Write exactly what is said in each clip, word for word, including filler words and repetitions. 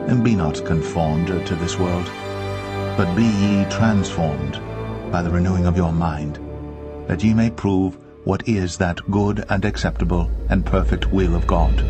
And be not conformed to this world, but be ye transformed by the renewing of your mind, that ye may prove what is that good and acceptable and perfect will of God.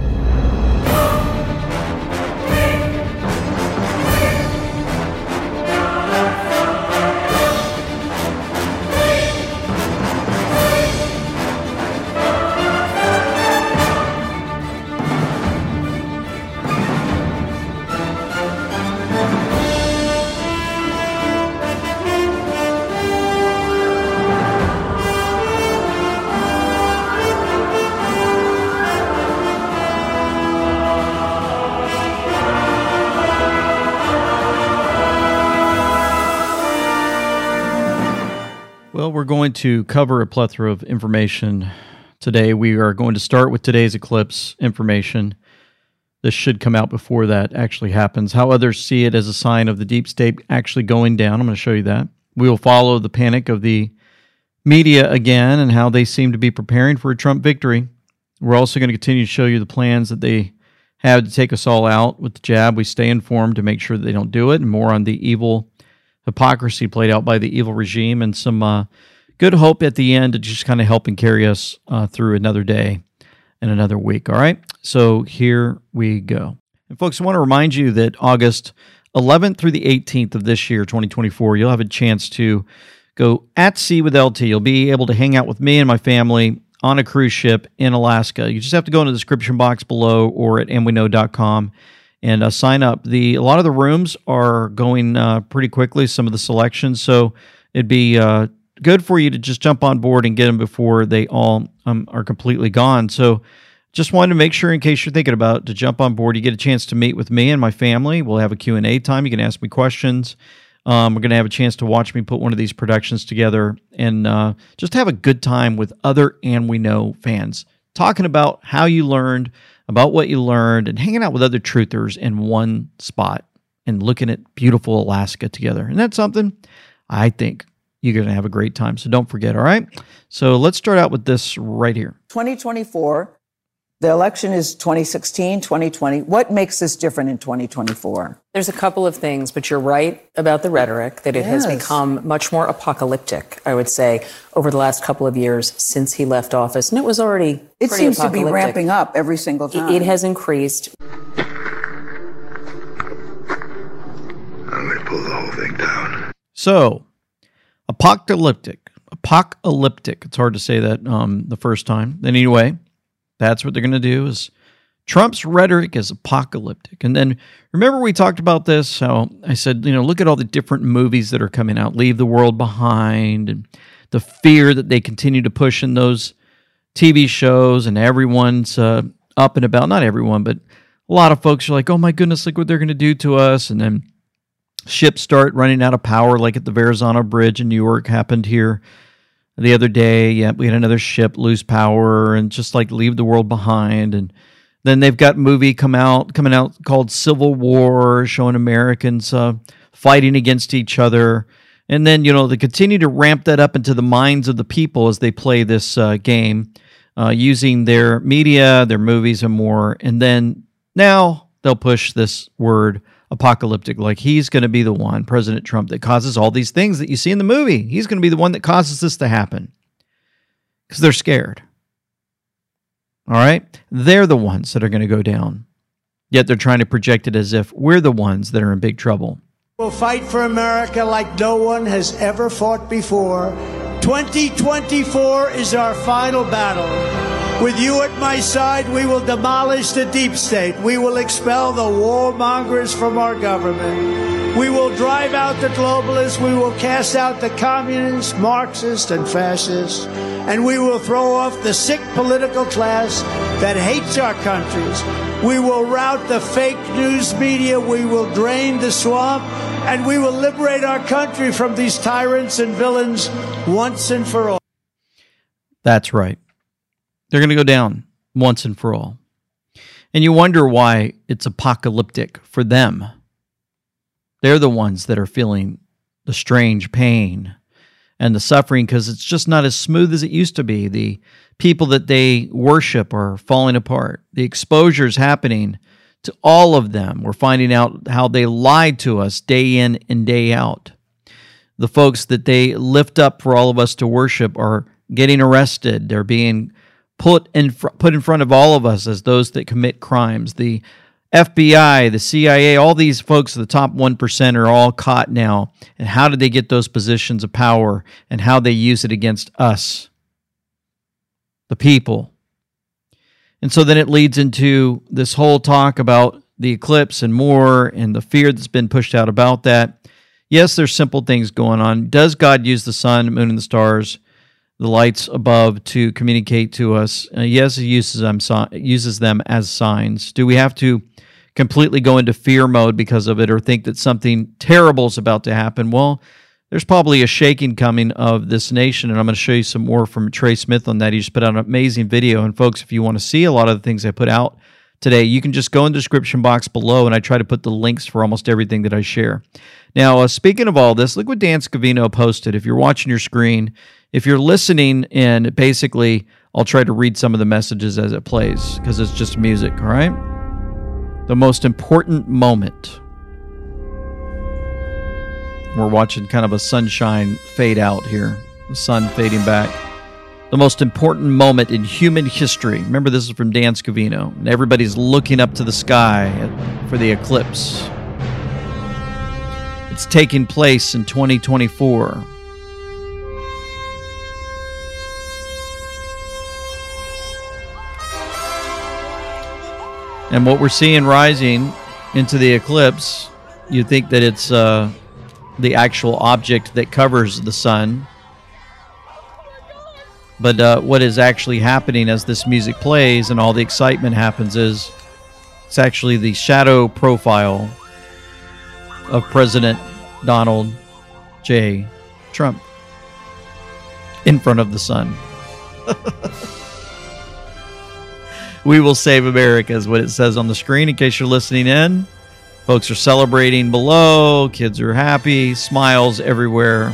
Well, we're going to cover a plethora of information today. We are going to start with today's eclipse information. This should come out before that actually happens. How others see it as a sign of the deep state actually going down. I'm going to show you that. We will follow the panic of the media again and how they seem to be preparing for a Trump victory. We're also going to continue to show you the plans that they have to take us all out with the jab. We stay informed to make sure that they don't do it, and more on the evil hypocrisy played out by the evil regime, and some uh, good hope at the end to just kind of help and carry us uh, through another day and another week. All right, so here we go. And folks, I want to remind you that August eleventh through the eighteenth of this year, twenty twenty-four, you'll have a chance to go at sea with L T. You'll be able to hang out with me and my family on a cruise ship in Alaska. You just have to go in the description box below or at and we know dot com. And uh, sign up. The a lot of the rooms are going uh, pretty quickly, some of the selections, so it'd be uh, good for you to just jump on board and get them before they all um, are completely gone. So just wanted to make sure, in case you're thinking about it, to jump on board. You get a chance to meet with me and my family. We'll have a Q and A time. You can ask me questions. Um, we're going to have a chance to watch me put one of these productions together and uh, just have a good time with other And We Know fans, talking about how you learned, about what you learned, and hanging out with other truthers in one spot and looking at beautiful Alaska together. And that's something I think you're going to have a great time. So don't forget, all right? So let's start out with this right here. twenty twenty-four, the election is twenty sixteen, twenty twenty. What makes this different in twenty twenty-four? There's a couple of things, but you're right about the rhetoric, that it Yes. has become much more apocalyptic, I would say, over the last couple of years since he left office. And it was already It pretty seems to be apocalyptic. ramping up every single It- time. It has increased. I'm going to pull the whole thing down. So, apocalyptic. Apocalyptic. It's hard to say that um, the first time. Anyway, that's what they're going to do is Trump's rhetoric is apocalyptic. And then remember we talked about this, how I said, you know, look at all the different movies that are coming out, Leave the World Behind, and the fear that they continue to push in those T V shows, and everyone's uh, up and about. Not everyone, but a lot of folks are like, oh my goodness, look what they're going to do to us. And then ships start running out of power, like at the Verrazano Bridge in New York happened here the other day. Yeah, we had another ship lose power and just like leave the world behind. And then they've got a movie come out, coming out called Civil War, showing Americans uh, fighting against each other. And then, you know, they continue to ramp that up into the minds of the people as they play this uh, game, uh, using their media, their movies, and more. And then now they'll push this word apocalyptic, like he's going to be the one, President Trump, that causes all these things that you see in the movie. He's going to be the one that causes this to happen because they're scared. All right? They're the ones that are going to go down. Yet they're trying to project it as if we're the ones that are in big trouble. We'll fight for America like no one has ever fought before. twenty twenty-four is our final battle. With you at my side, we will demolish the deep state. We will expel the warmongers from our government. We will drive out the globalists. We will cast out the communists, Marxists, and fascists. And we will throw off the sick political class that hates our countries. We will rout the fake news media. We will drain the swamp. And we will liberate our country from these tyrants and villains once and for all. That's right. They're going to go down once and for all. And you wonder why it's apocalyptic for them. They're the ones that are feeling the strange pain and the suffering because it's just not as smooth as it used to be. The people that they worship are falling apart. The exposure is happening to all of them. We're finding out how they lied to us day in and day out. The folks that they lift up for all of us to worship are getting arrested. They're being put in fr- put in front of all of us as those that commit crimes. The F B I, the C I A, all these folks, the top one percent, are all caught now. And how did they get those positions of power and how they use it against us, the people? And so then it leads into this whole talk about the eclipse and more and the fear that's been pushed out about that. Yes, there's simple things going on. Does God use the sun, moon, and the stars, the lights above, to communicate to us? Uh, yes, he uses them, uses them as signs. Do we have to completely go into fear mode because of it or think that something terrible is about to happen? Well, there's probably a shaking coming of this nation, and I'm going to show you some more from Trey Smith on that. He just put out an amazing video, and folks, if you want to see a lot of the things I put out today, you can just go in the description box below, and I try to put the links for almost everything that I share. Now, uh, speaking of all this, look what Dan Scavino posted. If you're watching your screen, if you're listening, and basically, I'll try to read some of the messages as it plays, because it's just music, all right? The most important moment. We're watching kind of a sunshine fade out here. The sun fading back. The most important moment in human history. Remember, this is from Dan Scavino. And everybody's looking up to the sky for the eclipse. It's taking place in twenty twenty-four. And what we're seeing rising into the eclipse, you think that it's uh, the actual object that covers the sun. But uh, what is actually happening as this music plays and all the excitement happens is it's actually the shadow profile of President Donald J. Trump in front of the sun. We will save America is what it says on the screen in case you're listening in. Folks are celebrating below. Kids are happy. Smiles everywhere.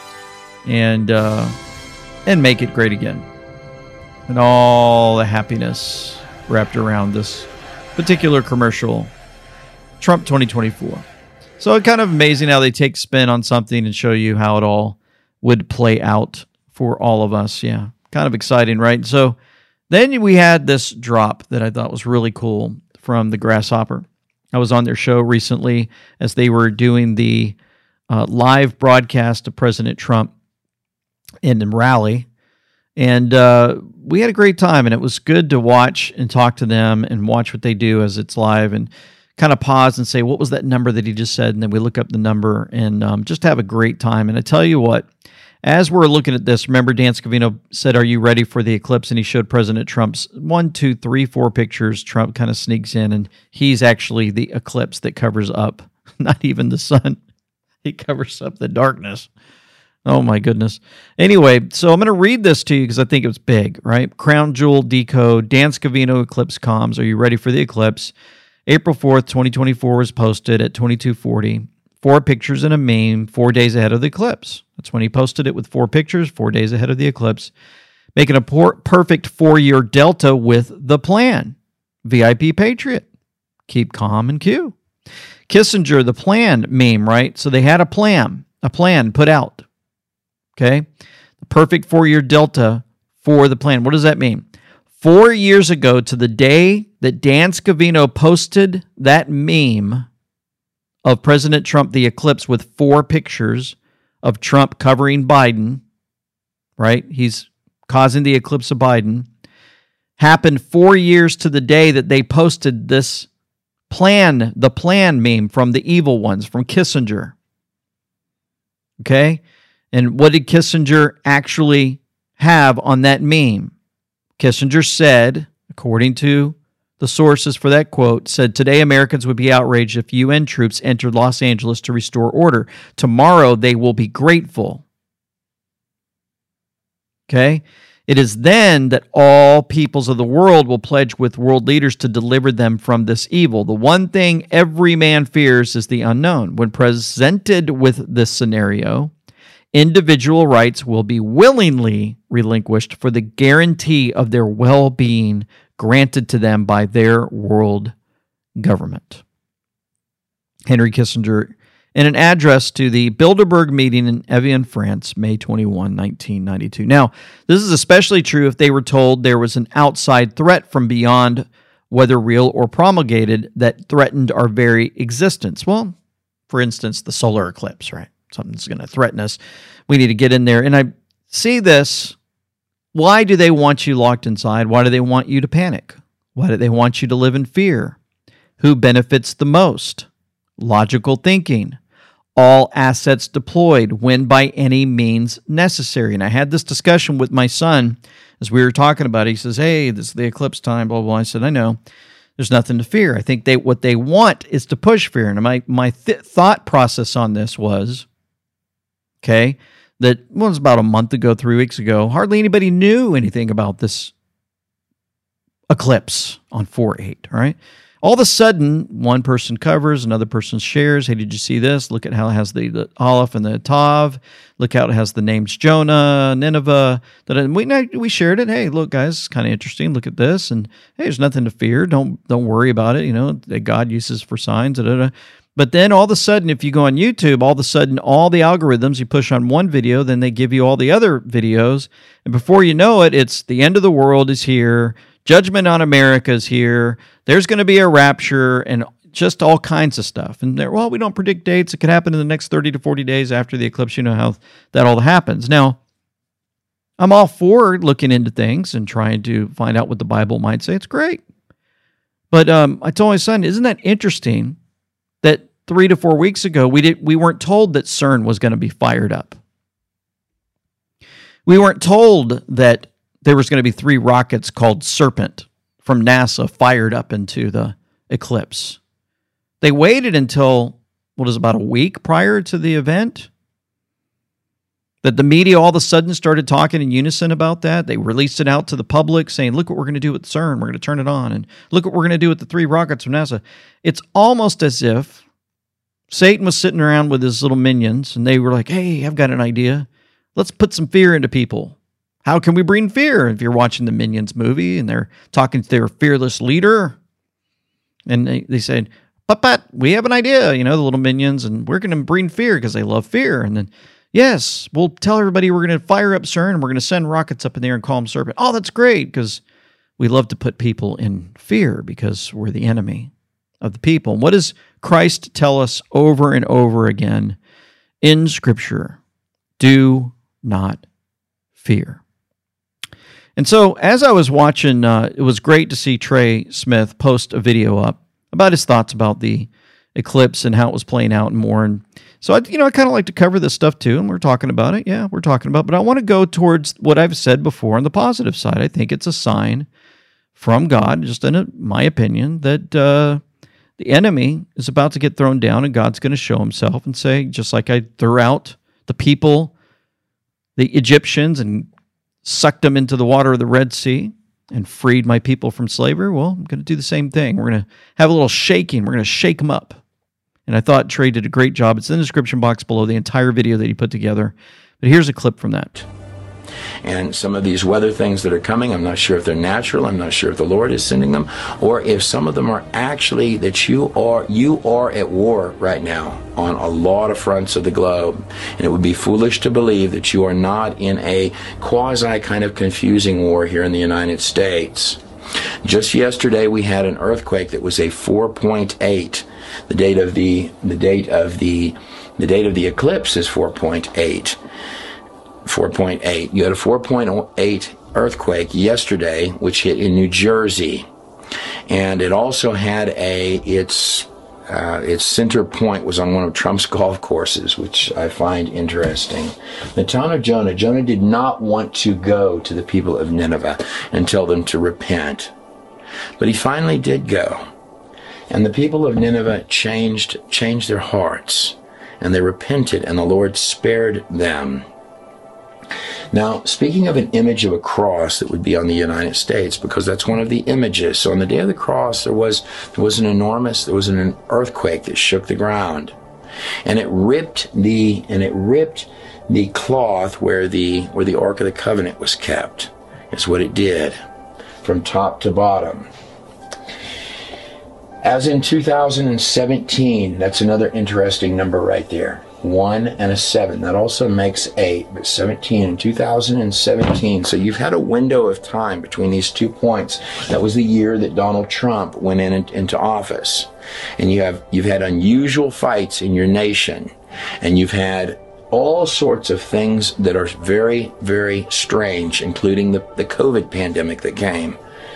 And uh, and make it great again. And all the happiness wrapped around this particular commercial. Trump twenty twenty-four. So it's kind of amazing how they take spin on something and show you how it all would play out for all of us. Yeah, kind of exciting, right? So then we had this drop that I thought was really cool from the Grasshopper. I was on their show recently as they were doing the uh, live broadcast of President Trump in the rally. And uh, we had a great time, and it was good to watch and talk to them and watch what they do as it's live and kind of pause and say, what was that number that he just said? And then we look up the number and um, just have a great time. And I tell you what, as we're looking at this, remember Dan Scavino said, are you ready for the eclipse? And he showed President Trump's one, two, three, four pictures. Trump kind of sneaks in, and he's actually the eclipse that covers up, not even the sun. He covers up the darkness. Oh, my goodness. Anyway, so I'm going to read this to you because I think it was big, right? Crown Jewel Decode, Dan Scavino Eclipse Comms. Are you ready for the eclipse? April fourth, twenty twenty-four was posted at twenty-two forty. Four pictures and a meme, four days ahead of the eclipse. That's when he posted it with four pictures, four days ahead of the eclipse. Making a por- perfect four-year delta with the plan. V I P Patriot. Keep calm and Q. Kissinger, the plan meme, right? So they had a plan, a plan put out. Okay? The perfect four-year delta for the plan. What does that mean? Four years ago to the day that Dan Scavino posted that meme of President Trump, the eclipse, with four pictures of Trump covering Biden, right? He's causing the eclipse of Biden. Happened four years to the day that they posted this plan, the plan meme from the evil ones, from Kissinger. Okay? And what did Kissinger actually have on that meme? Kissinger said, according to the sources for that quote, said, today Americans would be outraged if U N troops entered Los Angeles to restore order. Tomorrow they will be grateful. Okay? It is then that all peoples of the world will pledge with world leaders to deliver them from this evil. The one thing every man fears is the unknown. When presented with this scenario, individual rights will be willingly relinquished for the guarantee of their well-being granted to them by their world government. Henry Kissinger, in an address to the Bilderberg meeting in Evian, France, May twenty-first, nineteen ninety-two. Now, this is especially true if they were told there was an outside threat from beyond, whether real or promulgated, that threatened our very existence. Well, for instance, the solar eclipse, right? Something's going to threaten us. We need to get in there. And I see this. Why do they want you locked inside? Why do they want you to panic? Why do they want you to live in fear? Who benefits the most? Logical thinking. All assets deployed when by any means necessary. And I had this discussion with my son as we were talking about it. He says, hey, this is the eclipse time, blah, blah, blah. I said, I know. There's nothing to fear. I think they what they want is to push fear. And my, my th- thought process on this was, okay, that well, it was about a month ago, three weeks ago, hardly anybody knew anything about this eclipse on four eight, all right? All of a sudden, one person covers, another person shares. Hey, did you see this? Look at how it has the, the Aleph and the Tav. Look how it has the names Jonah, Nineveh. And we we shared it. Hey, look, guys, it's kind of interesting. Look at this. And hey, there's nothing to fear. Don't don't worry about it. You know, that God uses for signs. Da, da, da. But then all of a sudden, if you go on YouTube, all of a sudden, all the algorithms, you push on one video, then they give you all the other videos. And before you know it, it's the end of the world is here. Judgment on America is here. There's going to be a rapture and just all kinds of stuff. And there, well, we don't predict dates. It could happen in the next thirty to forty days after the eclipse. You know how that all happens. Now, I'm all for looking into things and trying to find out what the Bible might say. It's great. But um, I told my son, isn't that interesting that three to four weeks ago, we did we weren't told that CERN was going to be fired up. We weren't told that there was going to be three rockets called Serpent from NASA fired up into the eclipse. They waited until, what is it, about a week prior to the event? That the media all of a sudden started talking in unison about that. They released it out to the public saying, look what we're going to do with CERN. We're going to turn it on. And look what we're going to do with the three rockets from NASA. It's almost as if Satan was sitting around with his little minions and they were like, hey, I've got an idea. Let's put some fear into people. How can we bring fear? If you're watching the Minions movie and they're talking to their fearless leader and they, they said, but, but we have an idea, you know, the little minions, and we're going to bring fear because they love fear. And then, yes, we'll tell everybody we're going to fire up CERN and we're going to send rockets up in there and call them Serpent. Oh, that's great because we love to put people in fear because we're the enemy of the people. What does Christ tell us over and over again in Scripture? Do not fear. And so as I was watching, uh, it was great to see Trey Smith post a video up about his thoughts about the eclipse and how it was playing out and more. And so, I, you know, I kind of like to cover this stuff too, and we're talking about it. Yeah, we're talking about it. But I want to go towards what I've said before on the positive side. I think it's a sign from God, just in a, my opinion, that uh, the enemy is about to get thrown down and God's going to show himself and say, just like I threw out the people, the Egyptians, and sucked them into the water of the Red Sea and freed my people from slavery, well, I'm going to do the same thing. We're going to have a little shaking. We're going to shake them up. And I thought Trey did a great job. It's in the description box below, the entire video that he put together. But here's a clip from that. And some of these weather things that are coming, I'm not sure if they're natural. I'm not sure if the Lord is sending them, or if some of them are actually that you are you are at war right now on a lot of fronts of the globe. And it would be foolish to believe that you are not in a quasi kind of confusing war here in the United States. Just yesterday we had an earthquake that was a four point eight. The date of the the date of the the date of the eclipse is four point eight. four point eight. You had a four point eight earthquake yesterday, which hit in New Jersey, and it also had a its uh, its center point was on one of Trump's golf courses, which I find interesting. The town of Jonah. Jonah did not want to go to the people of Nineveh and tell them to repent, but he finally did go, and the people of Nineveh changed changed their hearts, and they repented, and the Lord spared them. Now, speaking of an image of a cross that would be on the United States, because that's one of the images. So on the day of the cross, there was there was an enormous, there was an earthquake that shook the ground, and it ripped the and it ripped the cloth where the where the Ark of the Covenant was kept. Is what it did, from top to bottom. As in two thousand seventeen, that's another interesting number right there. One and a seven. That also makes eight, but seventeen in two thousand seventeen. So you've had a window of time between these two points. That was the year that Donald Trump went in into office. And you have, you've had unusual fights in your nation. And you've had all sorts of things that are very, very strange, including the, the COVID pandemic that came,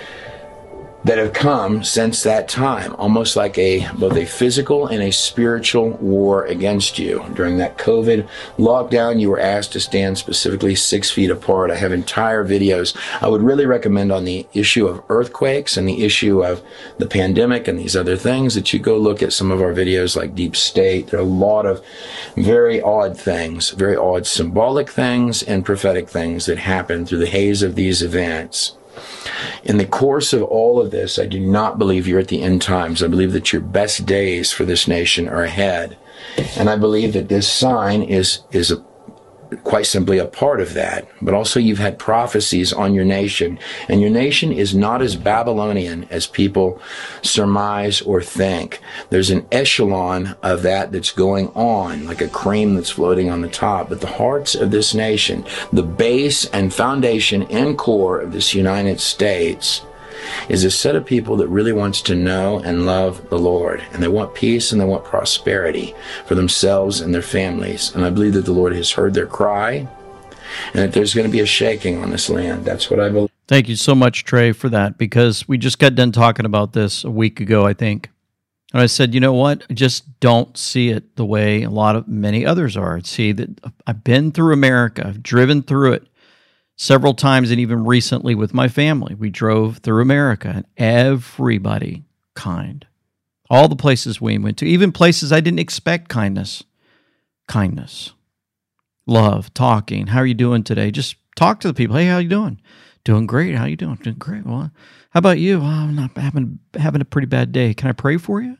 that have come since that time, almost like a both a physical and a spiritual war against you. During that COVID lockdown, you were asked to stand specifically six feet apart. I have entire videos I would really recommend on the issue of earthquakes and the issue of the pandemic and these other things, that you go look at some of our videos like Deep State. There are a lot of very odd things, very odd symbolic things and prophetic things that happen through the haze of these events. In the course of all of this, I do not believe you're at the end times. I believe that your best days for this nation are ahead. And I believe that this sign is, is a, quite simply a part of that. But also you've had prophecies on your nation. And your nation is not as Babylonian as people surmise or think. There's an echelon of that that's going on, like a cream that's floating on the top. But the hearts of this nation, the base and foundation and core of this United States, is a set of people that really wants to know and love the Lord. And they want peace and they want prosperity for themselves and their families. And I believe that the Lord has heard their cry and that there's going to be a shaking on this land. That's what I believe. Thank you so much, Trey, for that, because we just got done talking about this a week ago, I think. And I said, you know what? I just don't see it the way a lot of many others are. See, that I've been through America. I've driven through it several times, and even recently with my family. We drove through America, and everybody kind. All the places we went to, even places I didn't expect kindness. Kindness. Love, talking. How are you doing today? Just talk to the people. Hey, how you doing? Doing great. How you doing? Doing great. Well, how about you? Oh, I'm not having, having a pretty bad day. Can I pray for you?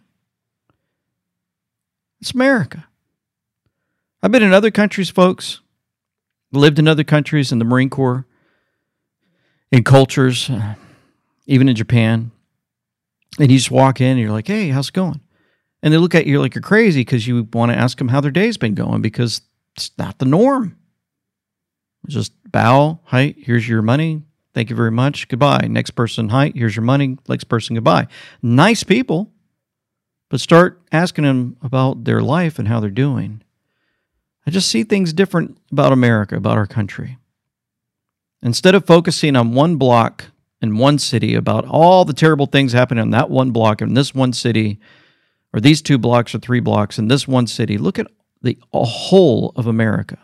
It's America. I've been in other countries, folks. Lived in other countries, in the Marine Corps, in cultures, uh, even in Japan. And you just walk in and you're like, hey, how's it going? And they look at you like you're crazy because you want to ask them how their day's been going, because it's not the norm. Just bow, hi, here's your money. Thank you very much. Goodbye. Next person, hi, here's your money. Next person, goodbye. Nice people, but start asking them about their life and how they're doing. I just see things different about America, about our country. Instead of focusing on one block in one city, about all the terrible things happening on that one block in this one city, or these two blocks or three blocks in this one city, look at the whole of America.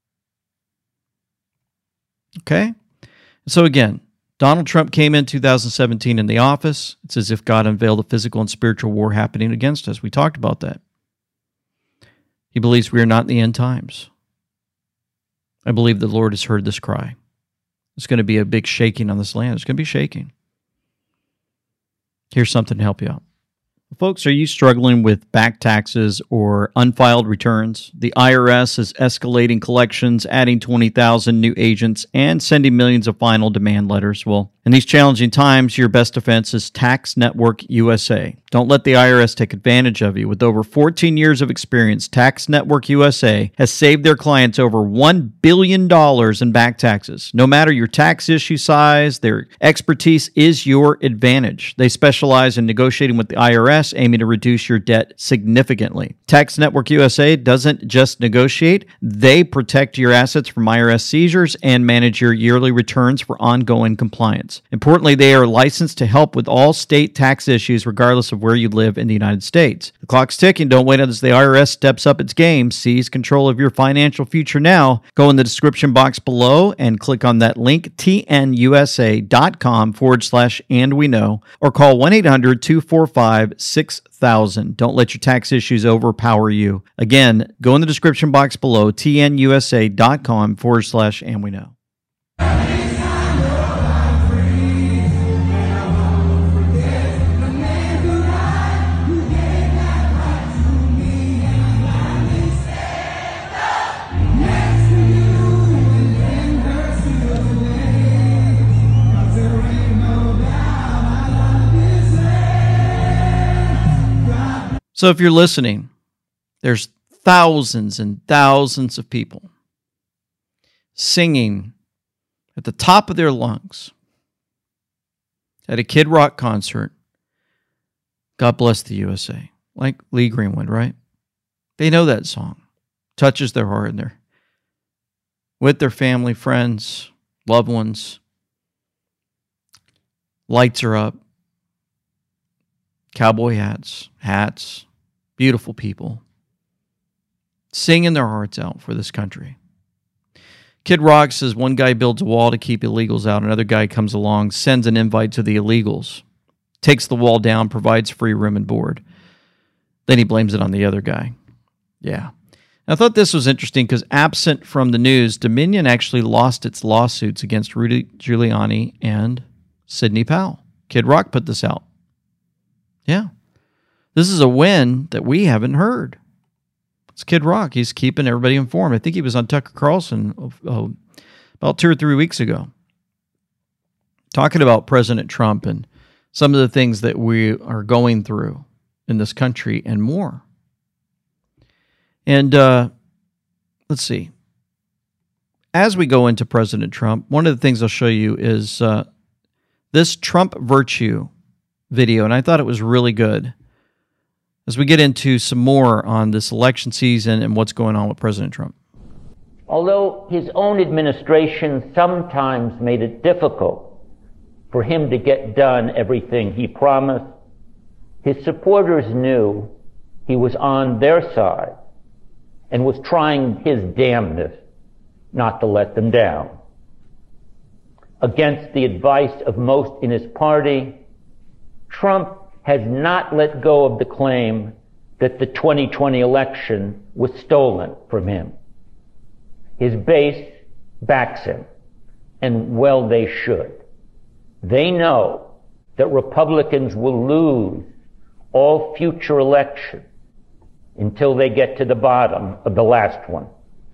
Okay? So again, Donald Trump came in two thousand seventeen in the office. It's as if God unveiled a physical and spiritual war happening against us. We talked about that. He believes we are not in the end times. I believe the Lord has heard this cry. There's going to be a big shaking on this land. There's going to be shaking. Here's something to help you out. Folks, are you struggling with back taxes or unfiled returns? The I R S is escalating collections, adding twenty thousand new agents, and sending millions of final demand letters. Well, in these challenging times, your best defense is Tax Network U S A. Don't let the I R S take advantage of you. With over fourteen years of experience, Tax Network U S A has saved their clients over one billion dollars in back taxes. No matter your tax issue size, their expertise is your advantage. They specialize in negotiating with the I R S, aiming to reduce your debt significantly. Tax Network U S A doesn't just negotiate, they protect your assets from I R S seizures and manage your yearly returns for ongoing compliance. Importantly, they are licensed to help with all state tax issues regardless of where you live in the United States. The clock's ticking. Don't wait until the I R S steps up its game. Seize control of your financial future now. Go in the description box below and click on that link, tnusa.com forward slash and we know, or call one eight hundred two four five six thousand. Don't let your tax issues overpower you. Again, go in the description box below, tnusa.com forward slash and we know. So if you're listening, there's thousands and thousands of people singing at the top of their lungs at a Kid Rock concert, God Bless the U S A, like Lee Greenwood, right? They know that song. Touches their heart, and they're with their family, friends, loved ones. Lights are up. Cowboy hats, hats, beautiful people singing their hearts out for this country. Kid Rock says one guy builds a wall to keep illegals out. Another guy comes along, sends an invite to the illegals, takes the wall down, provides free room and board. Then he blames it on the other guy. Yeah. I thought this was interesting because absent from the news, Dominion actually lost its lawsuits against Rudy Giuliani and Sidney Powell. Kid Rock put this out. Yeah. This is a win that we haven't heard. It's Kid Rock. He's keeping everybody informed. I think he was on Tucker Carlson uh, about two or three weeks ago talking about President Trump and some of the things that we are going through in this country and more. And uh, let's see. As we go into President Trump, one of the things I'll show you is uh, this Trump Virtue video, and I thought it was really good. As we get into some more on this election season and what's going on with President Trump. Although his own administration sometimes made it difficult for him to get done everything he promised, his supporters knew he was on their side and was trying his damnedest not to let them down. Against the advice of most in his party, Trump has not let go of the claim that the twenty twenty election was stolen from him. His base backs him, and well they should. They know that Republicans will lose all future elections until they get to the bottom of the last one.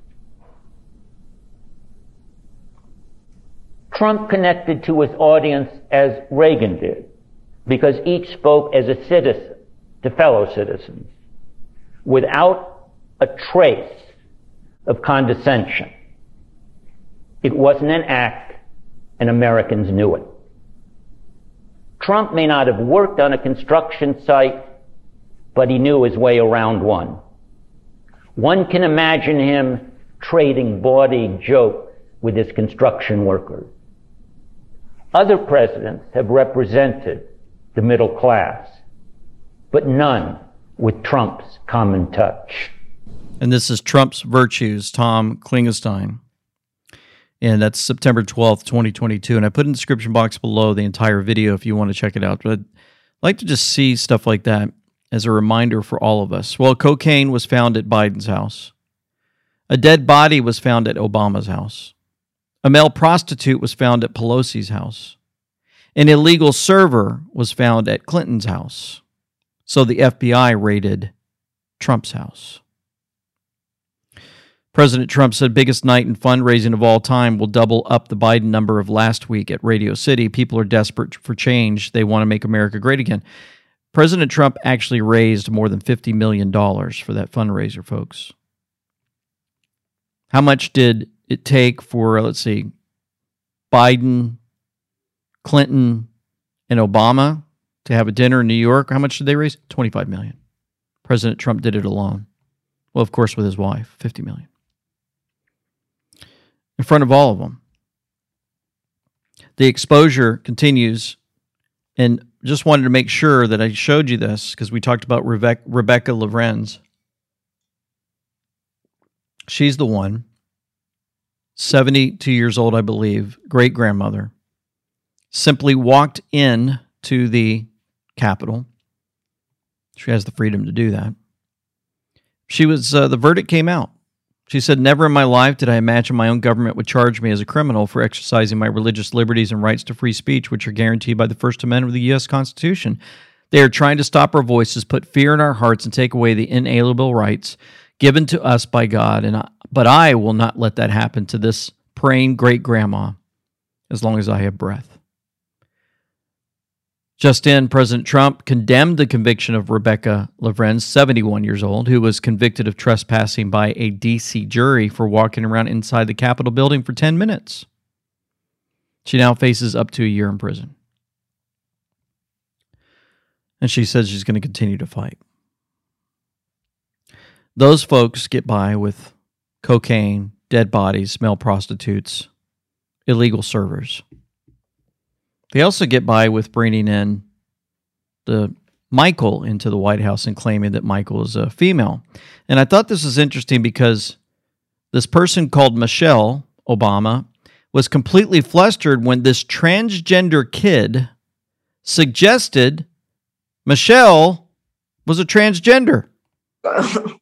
Trump connected to his audience as Reagan did, because each spoke as a citizen to fellow citizens without a trace of condescension. It wasn't an act, and Americans knew it. Trump may not have worked on a construction site, but he knew his way around one. One can imagine him trading bawdy jokes with his construction workers. Other presidents have represented the middle class, but none with Trump's common touch. And this is Trump's Virtues, Tom Klingenstein. And that's September twelfth, twenty twenty-two. And I put in the description box below the entire video if you want to check it out. But I'd like to just see stuff like that as a reminder for all of us. Well, cocaine was found at Biden's house. A dead body was found at Obama's house. A male prostitute was found at Pelosi's house. An illegal server was found at Clinton's house. So the F B I raided Trump's house. President Trump said biggest night in fundraising of all time will double up the Biden number of last week at Radio City. People are desperate for change. They want to make America great again. President Trump actually raised more than fifty million dollars for that fundraiser, folks. How much did it take for, let's see, Biden, Clinton, and Obama to have a dinner in New York? How much did they raise? twenty-five million dollars. President Trump did it alone. Well, of course, with his wife, fifty million dollars. In front of all of them. The exposure continues, and just wanted to make sure that I showed you this because we talked about Rebecca, Rebecca Lorenz. She's the one, seventy-two years old, I believe, great-grandmother, simply walked in to the Capitol. She has the freedom to do that. She was, uh, the verdict came out. She said, never in my life did I imagine my own government would charge me as a criminal for exercising my religious liberties and rights to free speech, which are guaranteed by the First Amendment of the U S Constitution. They are trying to stop our voices, put fear in our hearts, and take away the inalienable rights given to us by God. And I, but I will not let that happen to this praying great-grandma as long as I have breath. Just in, President Trump condemned the conviction of Rebecca Lavrenz, seventy-one years old, who was convicted of trespassing by a D C jury for walking around inside the Capitol building for ten minutes. She now faces up to a year in prison. And she says she's going to continue to fight. Those folks get by with cocaine, dead bodies, male prostitutes, illegal servers. They also get by with bringing in the Michael into the White House and claiming that Michael is a female. And I thought this was interesting because this person called Michelle Obama was completely flustered when this transgender kid suggested Michelle was a transgender. Well,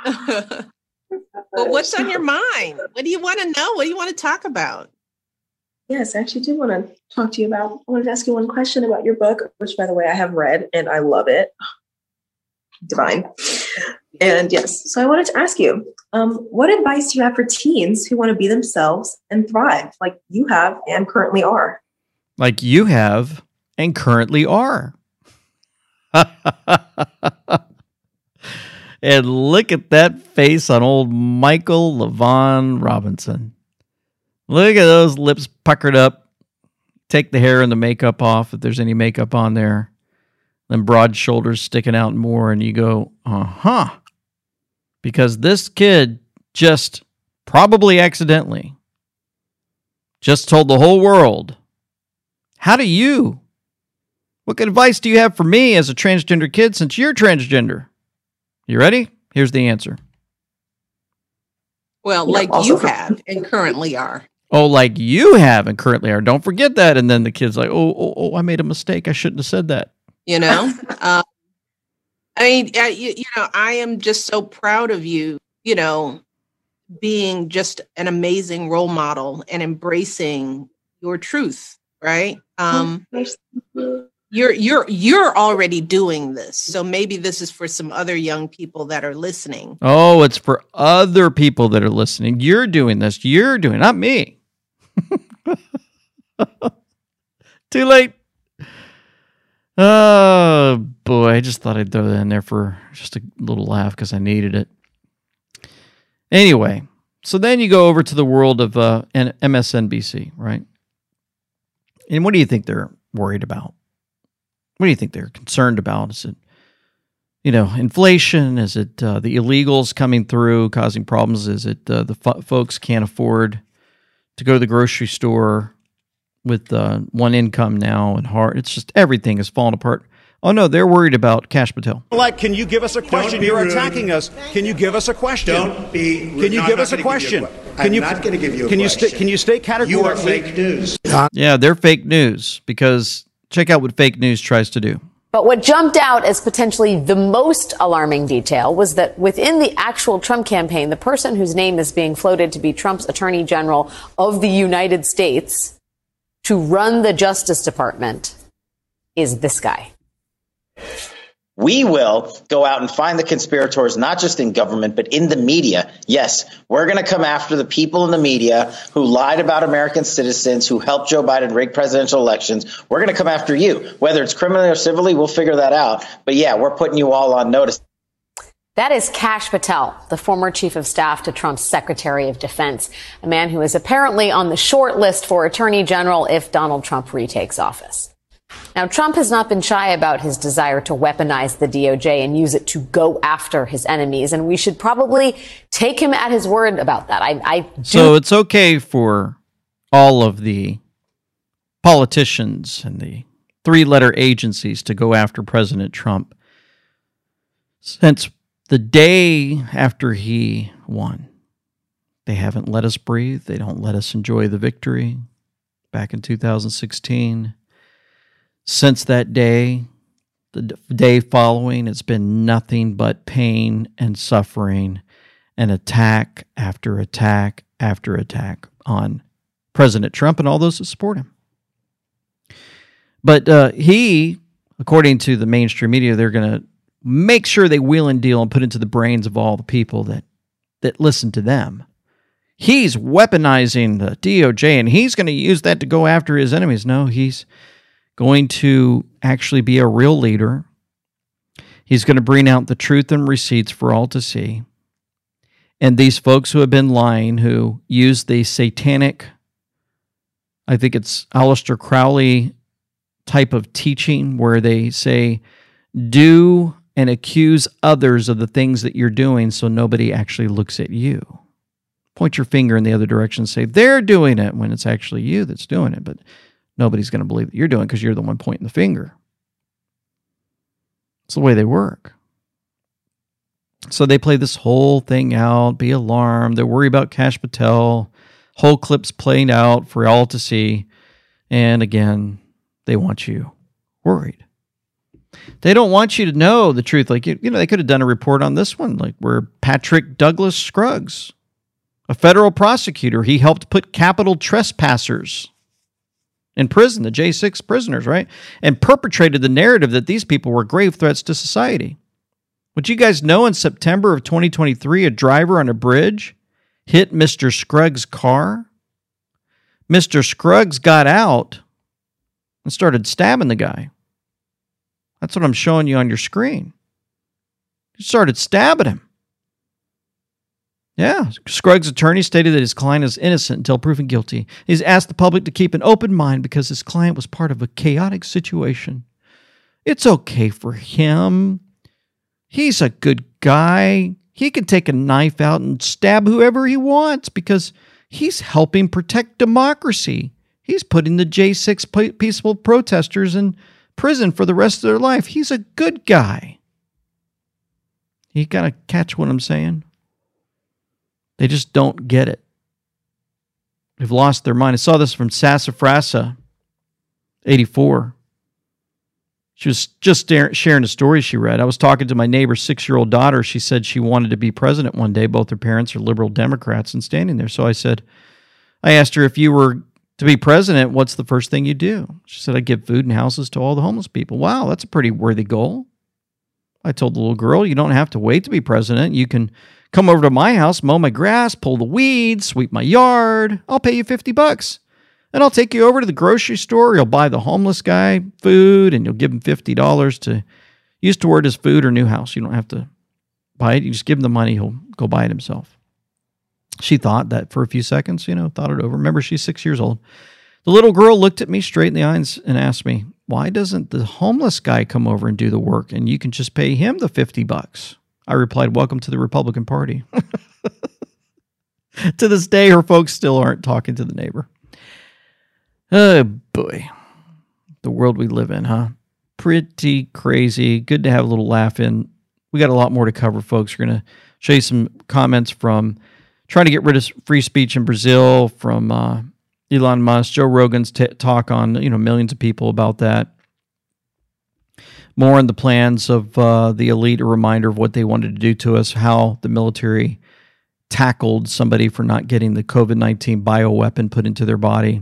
what's on your mind? What do you want to know? What do you want to talk about? Yes, I actually do want to talk to you about. I wanted to ask you one question about your book, which, by the way, I have read and I love it. Divine. And yes, so I wanted to ask you, um, what advice do you have for teens who want to be themselves and thrive like you have and currently are? Like you have and currently are. And look at that face on old Michael LaVaughn Robinson. Look at those lips puckered up. Take the hair and the makeup off if there's any makeup on there. Then broad shoulders sticking out more, and you go, uh-huh. Because this kid just probably accidentally just told the whole world, how do you, what advice do you have for me as a transgender kid since you're transgender? You ready? Here's the answer. Well, like you have and currently are. Oh, like you have and currently are. Don't forget that. And then the kid's like, oh, oh, oh, I made a mistake. I shouldn't have said that. You know? uh, I mean, uh, you, you know, I am just so proud of you, you know, being just an amazing role model and embracing your truth, right? Um, you're you're you're already doing this. So maybe this is for some other young people that are listening. Oh, it's for other people that are listening. You're doing this. You're doing it, not me. Too late. Oh, boy. I just thought I'd throw that in there for just a little laugh because I needed it. Anyway, so then you go over to the world of uh, M S N B C, right? And what do you think they're worried about? What do you think they're concerned about? Is it, you know, inflation? Is it uh, the illegals coming through causing problems? Is it uh, the fo- folks can't afford to go to the grocery store with uh, one income now and hard? It's just everything is falling apart. Oh, no, they're worried about Kash Patel. Like, can you give us a question? You're rude. attacking us. Can you give us a question? Don't be rude. Can you No, give I'm us a not gonna question? give you a que- Can I'm you, not going to give you a can question. You sta- can you state categorically? You are fake news. Yeah, they're fake news because check out what fake news tries to do. But what jumped out as potentially the most alarming detail was that within the actual Trump campaign, the person whose name is being floated to be Trump's Attorney General of the United States to run the Justice Department is this guy. We will go out and find the conspirators, not just in government, but in the media. Yes, we're going to come after the people in the media who lied about American citizens, who helped Joe Biden rig presidential elections. We're going to come after you. Whether it's criminally or civilly, we'll figure that out. But yeah, we're putting you all on notice. That is Kash Patel, the former chief of staff to Trump's Secretary of Defense, a man who is apparently on the short list for Attorney General if Donald Trump retakes office. Now, Trump has not been shy about his desire to weaponize the D O J and use it to go after his enemies, and we should probably take him at his word about that. I, I do- So it's okay for all of the politicians and the three-letter agencies to go after President Trump since the day after he won. They haven't let us breathe. They don't let us enjoy the victory back in two thousand sixteen. Since that day, the day following, it's been nothing but pain and suffering and attack after attack after attack on President Trump and all those that support him. But uh, he, according to the mainstream media, they're going to make sure they wheel and deal and put into the brains of all the people that, that listen to them. He's weaponizing the D O J, and he's going to use that to go after his enemies. No, he's going to actually be a real leader. He's going to bring out the truth and receipts for all to see. And these folks who have been lying, who use the satanic, I think it's Aleister Crowley type of teaching, where they say, do and accuse others of the things that you're doing so nobody actually looks at you. Point your finger in the other direction and say, they're doing it, when it's actually you that's doing it. But nobody's going to believe that you're doing it because you're the one pointing the finger. It's the way they work. So they play this whole thing out, be alarmed. They worry about Kash Patel. Whole clips playing out for all to see. And again, they want you worried. They don't want you to know the truth. Like, you, you know, they could have done a report on this one, like where Patrick Douglas Scruggs, a federal prosecutor, he helped put capital trespassers in prison, the J six prisoners, right? And perpetrated the narrative that these people were grave threats to society. Would you guys know in September of twenty twenty-three, a driver on a bridge hit Mister Scruggs' car? Mister Scruggs got out and started stabbing the guy. That's what I'm showing you on your screen. He started stabbing him. Yeah, Scruggs' attorney stated that his client is innocent until proven guilty. He's asked the public to keep an open mind because his client was part of a chaotic situation. It's okay for him. He's a good guy. He can take a knife out and stab whoever he wants because he's helping protect democracy. He's putting the J six peaceful protesters in prison for the rest of their life. He's a good guy. You got to catch what I'm saying? They just don't get it. They've lost their mind. I saw this from Sassafrasa, eighty-four. She was just sharing a story she read. I was talking to my neighbor's six-year-old daughter. She said she wanted to be president one day. Both her parents are liberal Democrats and standing there. So I said, I asked her, if you were to be president, what's the first thing you do? She said, I'd give food and houses to all the homeless people. Wow, that's a pretty worthy goal. I told the little girl, you don't have to wait to be president. You can come over to my house, mow my grass, pull the weeds, sweep my yard. I'll pay you fifty bucks. And I'll take you over to the grocery store. You'll buy the homeless guy food, and you'll give him fifty dollars to use toward his food or new house. You don't have to buy it. You just give him the money. He'll go buy it himself. She thought that for a few seconds, you know, thought it over. Remember, she's six years old. The little girl looked at me straight in the eyes and asked me, why doesn't the homeless guy come over and do the work and you can just pay him the fifty bucks? I replied, welcome to the Republican Party. To this day, her folks still aren't talking to the neighbor. Oh, boy. The world we live in, huh? Pretty crazy. Good to have a little laugh in. We got a lot more to cover, folks. We're going to show you some comments from trying to get rid of free speech in Brazil, from uh, Elon Musk, Joe Rogan's t- talk on, you know, millions of people about that. More on the plans of uh, the elite, a reminder of what they wanted to do to us, how the military tackled somebody for not getting the covid nineteen bioweapon put into their body.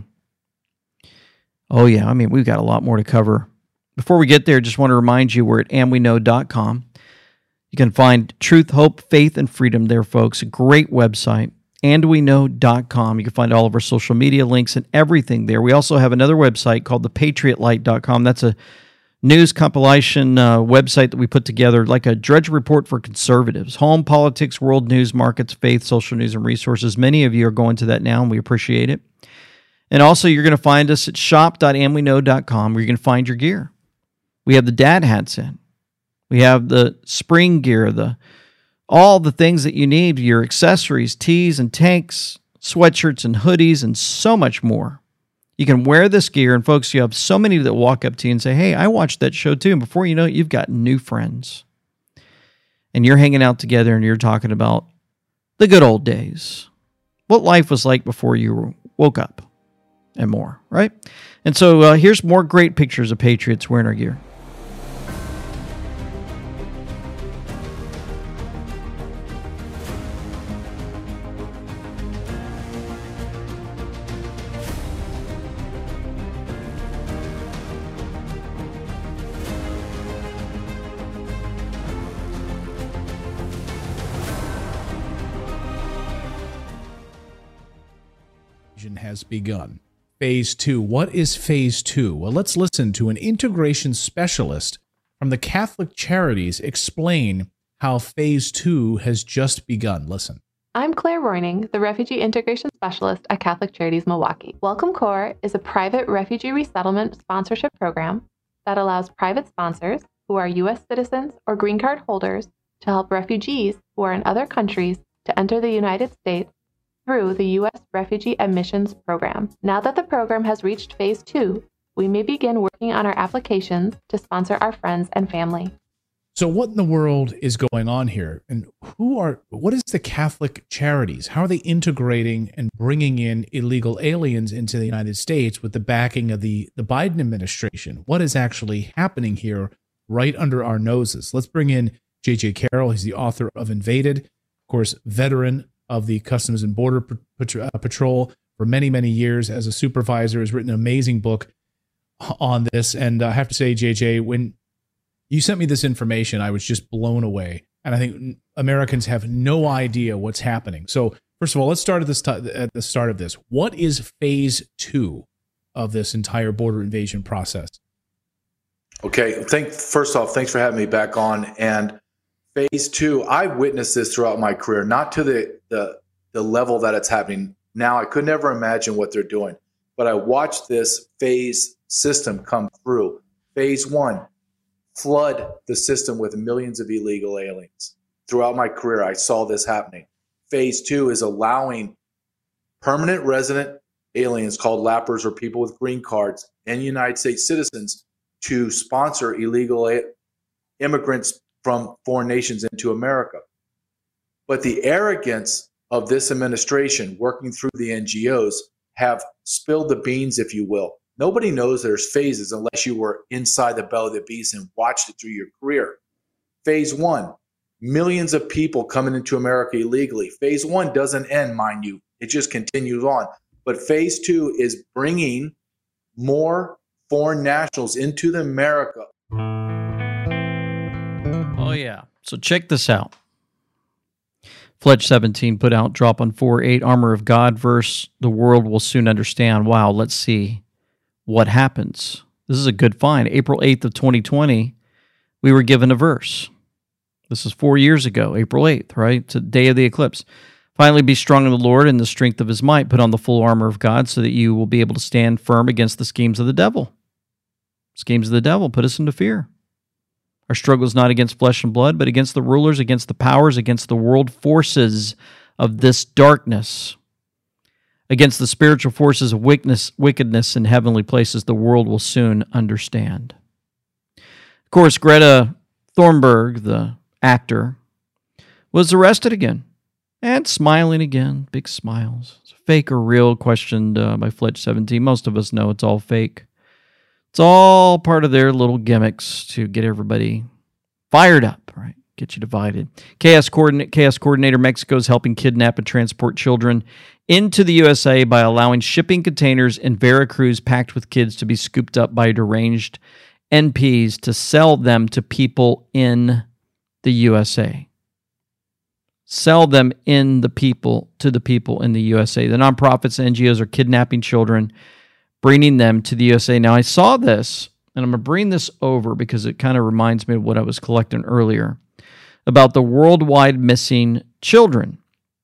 Oh, yeah. I mean, we've got a lot more to cover. Before we get there, just want to remind you we're at and we know dot com. You can find truth, hope, faith, and freedom there, folks. A great website, and we know dot com. You can find all of our social media links and everything there. We also have another website called the patriot light dot com. That's a news compilation uh, website that we put together, like a Drudge Report for conservatives. Home, politics, world news, markets, faith, social news, and resources. Many of you are going to that now, and we appreciate it. And also, you're going to find us at shop dot and we know dot com, where you're going to find your gear. We have the dad hats in. We have the spring gear, the all the things that you need, your accessories, tees and tanks, sweatshirts and hoodies, and so much more. You can wear this gear, and folks, you have so many that walk up to you and say, hey, I watched that show too. And before you know it, you've got new friends. And you're hanging out together, and you're talking about the good old days, what life was like before you woke up, and more, right? And so uh, here's more great pictures of patriots wearing our gear. Has begun. phase two. What is phase two? Well, let's listen to an integration specialist from the Catholic Charities explain how phase two has just begun. Listen. I'm Claire Roining, the Refugee Integration Specialist at Catholic Charities Milwaukee. Welcome Corps is a private refugee resettlement sponsorship program that allows private sponsors who are U S citizens or green card holders to help refugees who are in other countries to enter the United States through the U S Refugee Admissions Program. Now that the program has reached phase two, we may begin working on our applications to sponsor our friends and family. So what in the world is going on here? And who are, what is the Catholic Charities? How are they integrating and bringing in illegal aliens into the United States with the backing of the, the Biden administration? What is actually happening here right under our noses? Let's bring in J J Carroll. He's the author of Invaded, of course, veteran of the Customs and Border Patrol for many, many years as a supervisor, has written an amazing book on this. And I have to say, J J, when you sent me this information, I was just blown away. And I think Americans have no idea what's happening. So first of all, let's start at, this t- at the start of this. What is phase two of this entire border invasion process? Okay. Thank, first off, thanks for having me back on. And phase two, I witnessed this throughout my career, not to the, the, the level that it's happening now. I could never imagine what they're doing, but I watched this phase system come through. Phase one, flood the system with millions of illegal aliens. Throughout my career, I saw this happening. Phase two is allowing permanent resident aliens called lappers or people with green cards and United States citizens to sponsor illegal a- immigrants from foreign nations into America. But the arrogance of this administration working through the N G Os have spilled the beans, if you will. Nobody knows there's phases unless you were inside the belly of the beast and watched it through your career. Phase one, millions of people coming into America illegally. Phase one doesn't end, mind you. It just continues on. But phase two is bringing more foreign nationals into the America. Oh, yeah. So check this out. Fledge seventeen put out drop on four eight Armor of God verse. The world will soon understand. Wow, let's see what happens. This is a good find. April eighth of twenty twenty, we were given a verse. This is four years ago, April eighth, right? It's the day of the eclipse. Finally, be strong in the Lord and the strength of his might. Put on the full armor of God so that you will be able to stand firm against the schemes of the devil. Schemes of the devil put us into fear. Our struggle is not against flesh and blood, but against the rulers, against the powers, against the world forces of this darkness, against the spiritual forces of wickedness, wickedness in heavenly places. The world will soon understand. Of course, Greta Thunberg, the actor, was arrested again and smiling again. Big smiles. It's fake or real? Questioned uh, by Fletch seventeen. Most of us know it's all fake. It's all part of their little gimmicks to get everybody fired up, right? Get you divided. Chaos, coordinate, Chaos Coordinator Mexico is helping kidnap and transport children into the U S A by allowing shipping containers in Veracruz packed with kids to be scooped up by deranged N Ps to sell them to people in the U S A. Sell them in the people to the people in the U S A. The nonprofits and N G Os are kidnapping children, bringing them to the U S A. Now, I saw this, and I'm going to bring this over because it kind of reminds me of what I was collecting earlier about the worldwide missing children.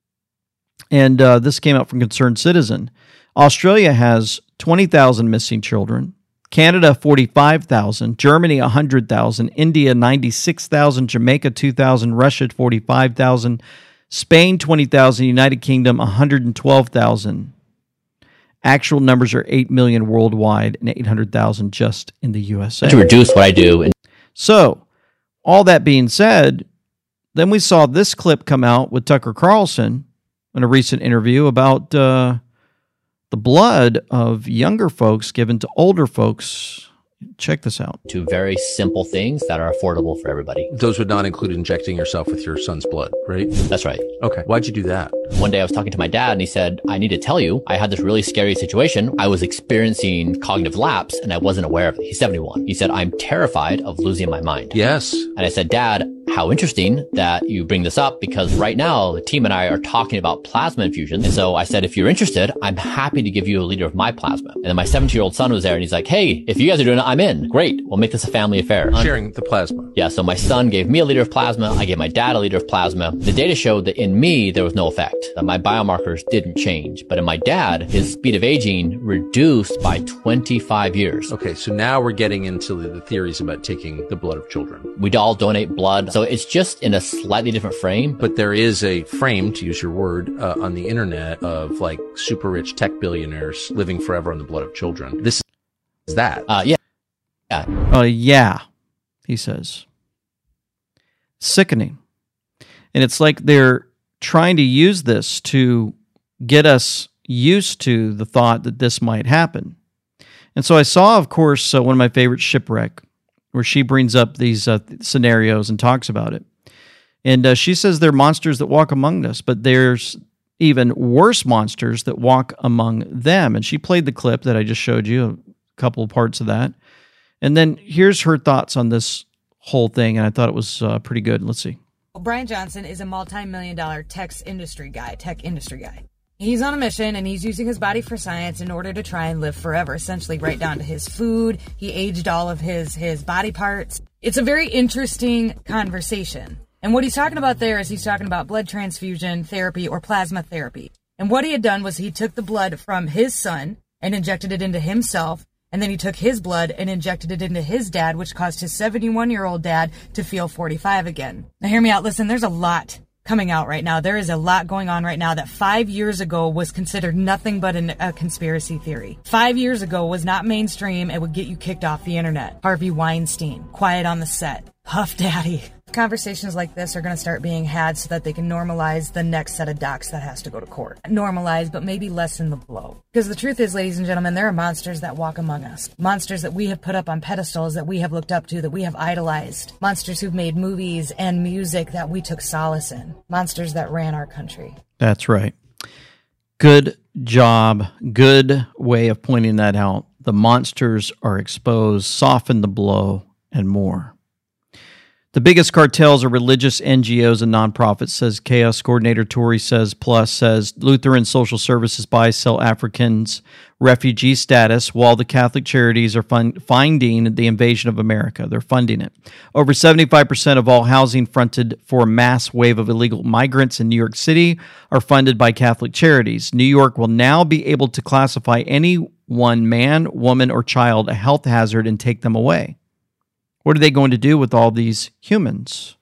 And uh, this came out from Concerned Citizen. Australia has twenty thousand missing children, Canada forty-five thousand, Germany one hundred thousand, India ninety-six thousand, Jamaica two thousand, Russia forty-five thousand, Spain twenty thousand, United Kingdom one hundred twelve thousand. Actual numbers are eight million worldwide and eight hundred thousand just in the U S A. To reduce what I do. And- so, all that being said, then we saw this clip come out with Tucker Carlson in a recent interview about uh, the blood of younger folks given to older folks. Check this out. To very simple things that are affordable for everybody. Those would not include injecting yourself with your son's blood, right? That's right. Okay. Why'd you do that? One day I was talking to my dad and he said, I need to tell you, I had this really scary situation. I was experiencing cognitive lapse and I wasn't aware of it. He's seventy-one. He said, I'm terrified of losing my mind. Yes. And I said, Dad, how interesting that you bring this up, because right now the team and I are talking about plasma infusion. And so I said, if you're interested, I'm happy to give you a liter of my plasma. And then my seventeen year old son was there and he's like, hey, if you guys are doing it, I'm in. Great. We'll make this a family affair. Sharing the plasma. Yeah. So my son gave me a liter of plasma. I gave my dad a liter of plasma. The data showed that in me, there was no effect. That my biomarkers didn't change. But in my dad, his speed of aging reduced by twenty-five years. Okay. So now we're getting into the, the theories about taking the blood of children. We all donate blood. So it's just in a slightly different frame. But there is a frame, to use your word, uh, on the internet of like super rich tech billionaires living forever on the blood of children. This is that. Uh, yeah. Yeah. Uh, yeah, he says. Sickening. And it's like they're trying to use this to get us used to the thought that this might happen. And so I saw, of course, uh, one of my favorite, Shipwreck, where she brings up these uh, scenarios and talks about it. And uh, she says they're monsters that walk among us, but there's even worse monsters that walk among them. And she played the clip that I just showed you, a couple of parts of that. And then here's her thoughts on this whole thing, and I thought it was uh, pretty good. Let's see. Well, Brian Johnson is a multi-million dollar tech industry guy, tech industry guy. He's on a mission, and he's using his body for science in order to try and live forever, essentially right down to his food. He aged all of his, his body parts. It's a very interesting conversation. And what he's talking about there is he's talking about blood transfusion therapy or plasma therapy. And what he had done was he took the blood from his son and injected it into himself, and then he took his blood and injected it into his dad, which caused his seventy-one-year-old dad to feel forty-five again. Now hear me out. Listen, there's a lot coming out right now. There is a lot going on right now that five years ago was considered nothing but an, a conspiracy theory. Five years ago was not mainstream. It would get you kicked off the internet. Harvey Weinstein, Quiet on the Set, Puff Daddy. Conversations like this are going to start being had so that they can normalize the next set of docs that has to go to court. Normalize, but maybe lessen the blow. Because the truth is, ladies and gentlemen, there are monsters that walk among us. Monsters that we have put up on pedestals, that we have looked up to, that we have idolized. Monsters who've made movies and music that we took solace in. Monsters that ran our country. That's right. Good job. Good way of pointing that out. The monsters are exposed, soften the blow, and more. The biggest cartels are religious N G Os and nonprofits, says Chaos Coordinator Tori says. Plus says Lutheran Social Services buys sell Africans refugee status while the Catholic charities are fund, finding the invasion of America. They're funding it. Over seventy-five percent of all housing fronted for a mass wave of illegal migrants in New York City are funded by Catholic charities. New York will now be able to classify any one man, woman, or child a health hazard and take them away. What are they going to do with all these humans?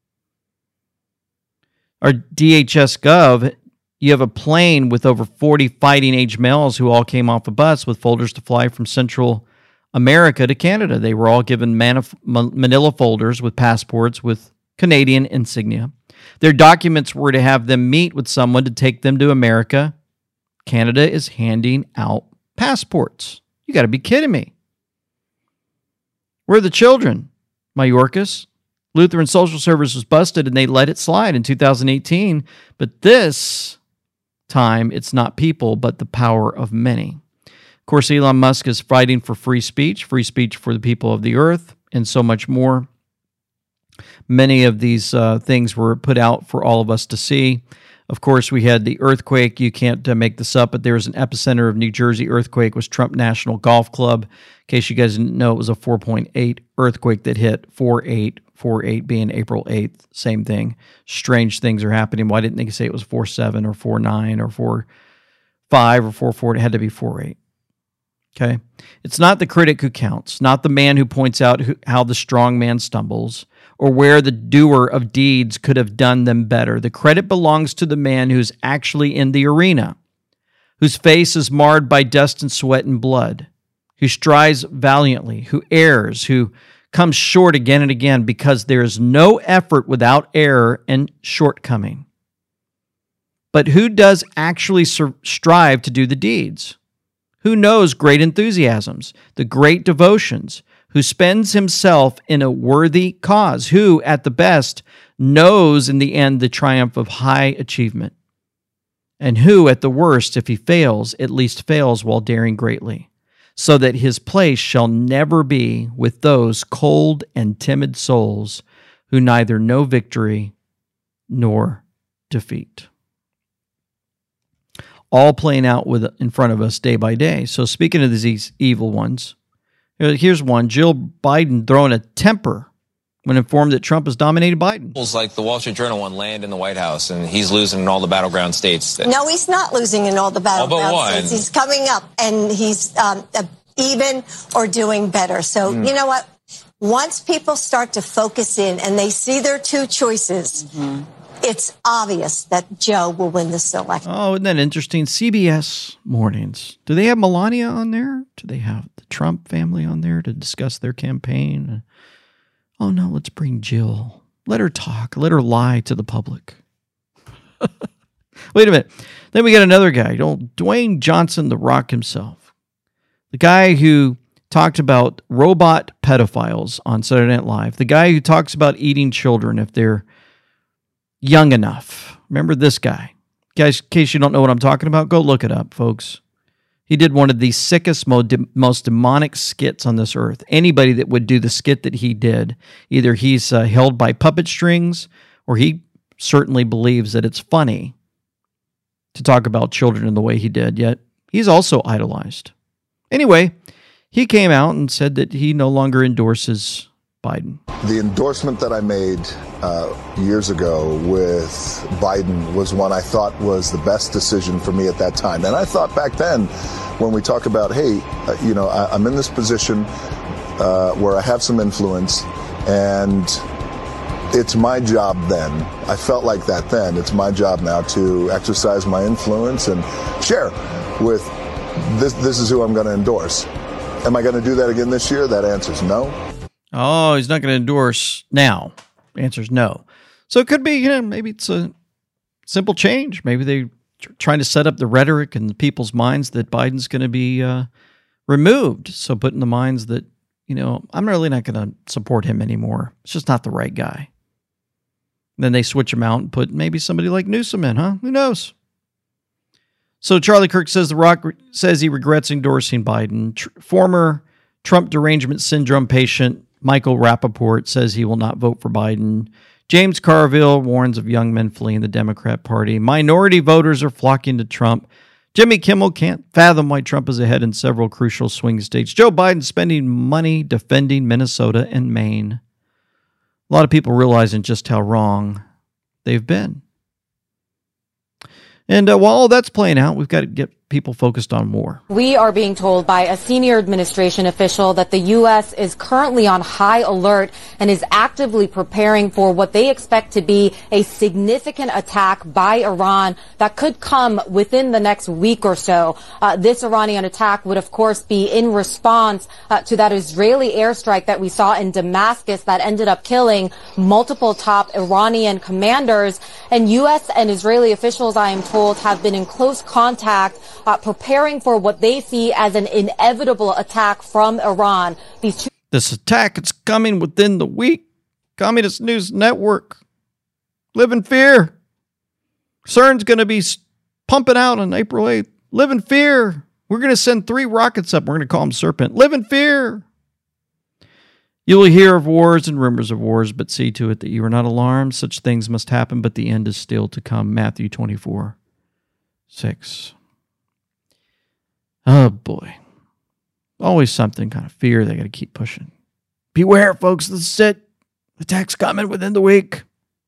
Our D H S Gov, you have a plane with over forty fighting-age males who all came off a bus with folders to fly from Central America to Canada. They were all given manif- manila folders with passports with Canadian insignia. Their documents were to have them meet with someone to take them to America. Canada is handing out passports. You got to be kidding me. Where are the children? Mayorkas. Lutheran Social Service was busted and they let it slide in two thousand eighteen. But this time, it's not people, but the power of many. Of course, Elon Musk is fighting for free speech, free speech for the people of the earth, and so much more. Many of these uh, things were put out for all of us to see. Of course, we had the earthquake. You can't uh, make this up, but there was an epicenter of New Jersey earthquake was Trump National Golf Club. In case you guys didn't know, it was a four point eight earthquake that hit four eight, four eight being April eighth, same thing. Strange things are happening. Why didn't they say it was four seven or four nine or four five or four four? It had to be four eight. Okay? It's not the critic who counts, not the man who points out who, how the strong man stumbles, or where the doer of deeds could have done them better. The credit belongs to the man who's actually in the arena, whose face is marred by dust and sweat and blood, who strives valiantly, who errs, who comes short again and again, because there is no effort without error and shortcoming. But who does actually strive to do the deeds? Who knows great enthusiasms, the great devotions, who spends himself in a worthy cause, who, at the best, knows in the end the triumph of high achievement, and who, at the worst, if he fails, at least fails while daring greatly, so that his place shall never be with those cold and timid souls who neither know victory nor defeat. All playing out with in front of us day by day. So speaking of these evil ones, here's one. Jill Biden throwing a temper when informed that Trump has dominated Biden. Like the Wall Street Journal one land in the White House, and he's losing in all the battleground states. No, he's not losing in all the battleground one. states. He's coming up, and he's um, even or doing better. So Mm. you know what? Once people start to focus in and they see their two choices, it's obvious that Joe will win this election. Oh, isn't that interesting? C B S Mornings. Do they have Melania on there? Do they have the Trump family on there to discuss their campaign? Oh, no, let's bring Jill. Let her talk. Let her lie to the public. Wait a minute. Then we got another guy, old Dwayne Johnson, the Rock himself. The guy who talked about robot pedophiles on Saturday Night Live. The guy who talks about eating children if they're young enough. Remember this guy? Guys, in case you don't know what I'm talking about, go look it up, folks. He did one of the sickest, most demonic skits on this earth. Anybody that would do the skit that he did, either he's uh, held by puppet strings or he certainly believes that it's funny to talk about children in the way he did, yet he's also idolized. Anyway, he came out and said that he no longer endorses Biden. The endorsement that I made uh, years ago with Biden was one I thought was the best decision for me at that time. And I thought back then, when we talk about, hey, uh, you know, I, I'm in this position uh, where I have some influence, and it's my job then. I felt like that then. It's my job now to exercise my influence and share with this. This is who I'm going to endorse. Am I going to do that again this year? That answer's no. Oh, he's not going to endorse now. The answer is no. So it could be, you know, maybe it's a simple change. Maybe they're trying to set up the rhetoric in the people's minds that Biden's going to be uh, removed. So put in the minds that, you know, I'm really not going to support him anymore. It's just not the right guy. Then they switch him out and put maybe somebody like Newsom in, huh? Who knows? So Charlie Kirk says The Rock re- says he regrets endorsing Biden. Tr- former Trump derangement syndrome patient Michael Rappaport says he will not vote for Biden. James Carville warns of young men fleeing the Democrat Party. Minority voters are flocking to Trump. Jimmy Kimmel can't fathom why Trump is ahead in several crucial swing states. Joe Biden spending money defending Minnesota and Maine. A lot of people realizing just how wrong they've been. And uh, while all that's playing out, we've got to get people focused on war. We are being told by a senior administration official that the U S is currently on high alert and is actively preparing for what they expect to be a significant attack by Iran that could come within the next week or so. Uh, this Iranian attack would, of course, be in response uh, to that Israeli airstrike that we saw in Damascus that ended up killing multiple top Iranian commanders. And U S and Israeli officials, I am told, have been in close contact Uh, preparing for what they see as an inevitable attack from Iran. These two- this attack is coming within the week. Communist News Network. Live in fear. CERN's going to be pumping out on April eighth. Live in fear. We're going to send three rockets up. We're going to call them Serpent. Live in fear. You will hear of wars and rumors of wars, but see to it that you are not alarmed. Such things must happen, but the end is still to come. Matthew twenty-four, six. Oh, boy. Always something, kind of fear they got to keep pushing. Beware, folks. This is it. Attack's coming within the week.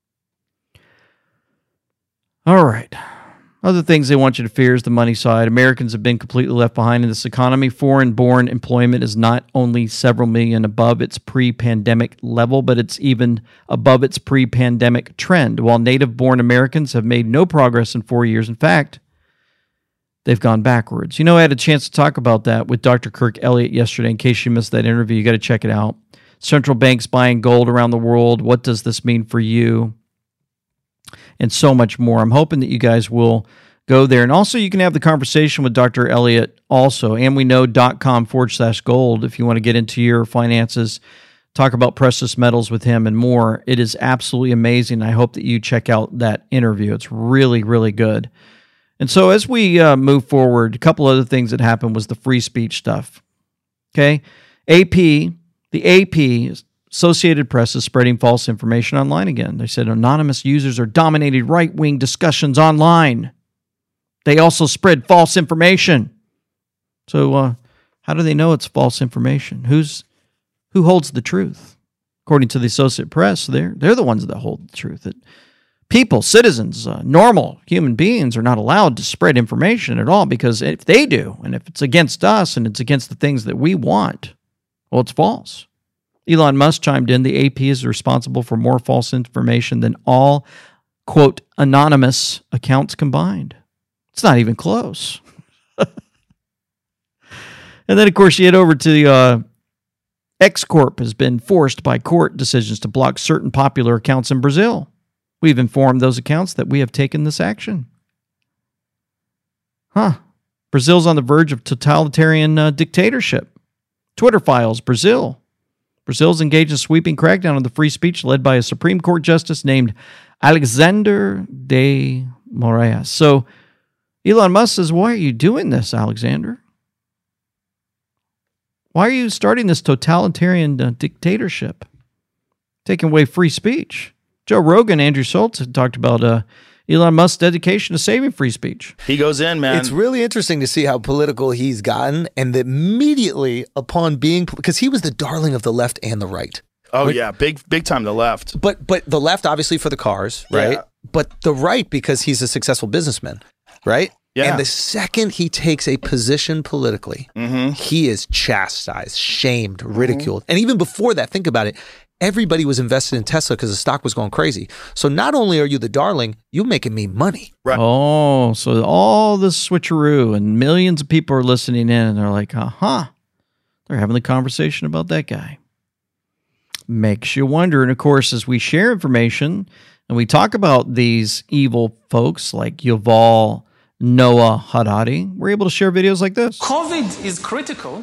All right. Other things they want you to fear is the money side. Americans have been completely left behind in this economy. Foreign-born employment is not only several million above its pre-pandemic level, but it's even above its pre-pandemic trend, while native-born Americans have made no progress in four years. In fact, they've gone backwards. You know, I had a chance to talk about that with Doctor Kirk Elliott yesterday. In case you missed that interview, you got to check it out. Central banks buying gold around the world. What does this mean for you? And so much more. I'm hoping that you guys will go there. And also, you can have the conversation with Doctor Elliott also. And we know.com forward slash gold if you want to get into your finances, talk about precious metals with him and more. It is absolutely amazing. I hope that you check out that interview. It's really, really good. And so as we uh, move forward, a couple other things that happened was the free speech stuff. Okay. A P, the A P Associated Press is spreading false information online again. They said anonymous users are dominating right-wing discussions online. They also spread false information. So uh, how do they know it's false information? Who's who holds the truth? According to the Associated Press, they're, they're the ones that hold the truth. That people, citizens, uh, normal human beings are not allowed to spread information at all, because if they do, and if it's against us and it's against the things that we want, well, it's false. Elon Musk chimed in, the A P is responsible for more false information than all, quote, anonymous accounts combined. It's not even close. And then, of course, you head over to the uh, X-Corp has been forced by court decisions to block certain popular accounts in Brazil. We've informed those accounts that we have taken this action. Huh. Brazil's on the verge of totalitarian uh, dictatorship. Twitter files, Brazil. Brazil's engaged in a sweeping crackdown on the free speech led by a Supreme Court justice named Alexander de Moraes. So Elon Musk says, why are you doing this, Alexander? Why are you starting this totalitarian uh, dictatorship? Taking away free speech. Joe Rogan, Andrew Schultz had talked about uh, Elon Musk's dedication to saving free speech. He goes in, man. It's really interesting to see how political he's gotten, and that immediately upon being, because he was the darling of the left and the right. Oh, right? yeah, big big time the left. But but the left, obviously, for the cars, right? Yeah. But the right, because he's a successful businessman, right? Yeah. And the second he takes a position politically, mm-hmm. he is chastised, shamed, ridiculed. Mm-hmm. And even before that, think about it. Everybody was invested in Tesla because the stock was going crazy. So not only are you the darling, you're making me money. Right. Oh, so all this switcheroo and millions of people are listening in and they're like, uh-huh. They're having the conversation about that guy. Makes you wonder. And of course, as we share information and we talk about these evil folks like Yuval Noah Harari, we're able to share videos like this. COVID is critical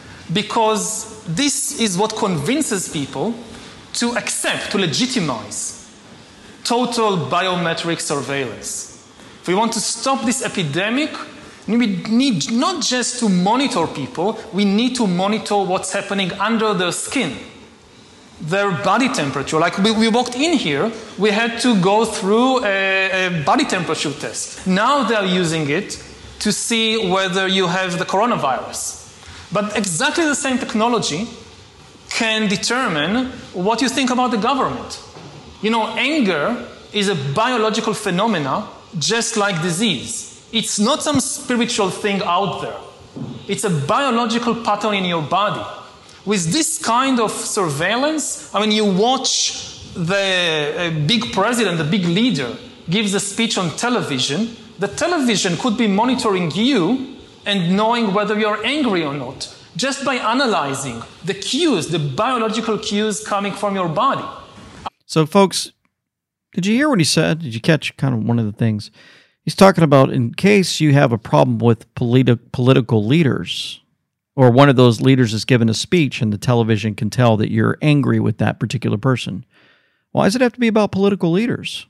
because this is what convinces people to accept, to legitimize total biometric surveillance. If we want to stop this epidemic, we need not just to monitor people, we need to monitor what's happening under their skin, their body temperature. Like we, we walked in here, we had to go through a, a body temperature test. Now they're using it to see whether you have the coronavirus. But exactly the same technology can determine what you think about the government. You know, anger is a biological phenomena just like disease. It's not some spiritual thing out there. It's a biological pattern in your body. With this kind of surveillance, I mean, you watch the uh, big president, the big leader, gives a speech on television. The television could be monitoring you and knowing whether you're angry or not, just by analyzing the cues, the biological cues coming from your body. So, folks, did you hear what he said? Did you catch kind of one of the things? He's talking about in case you have a problem with politi- political leaders, or one of those leaders is given a speech and the television can tell that you're angry with that particular person. Why does it have to be about political leaders?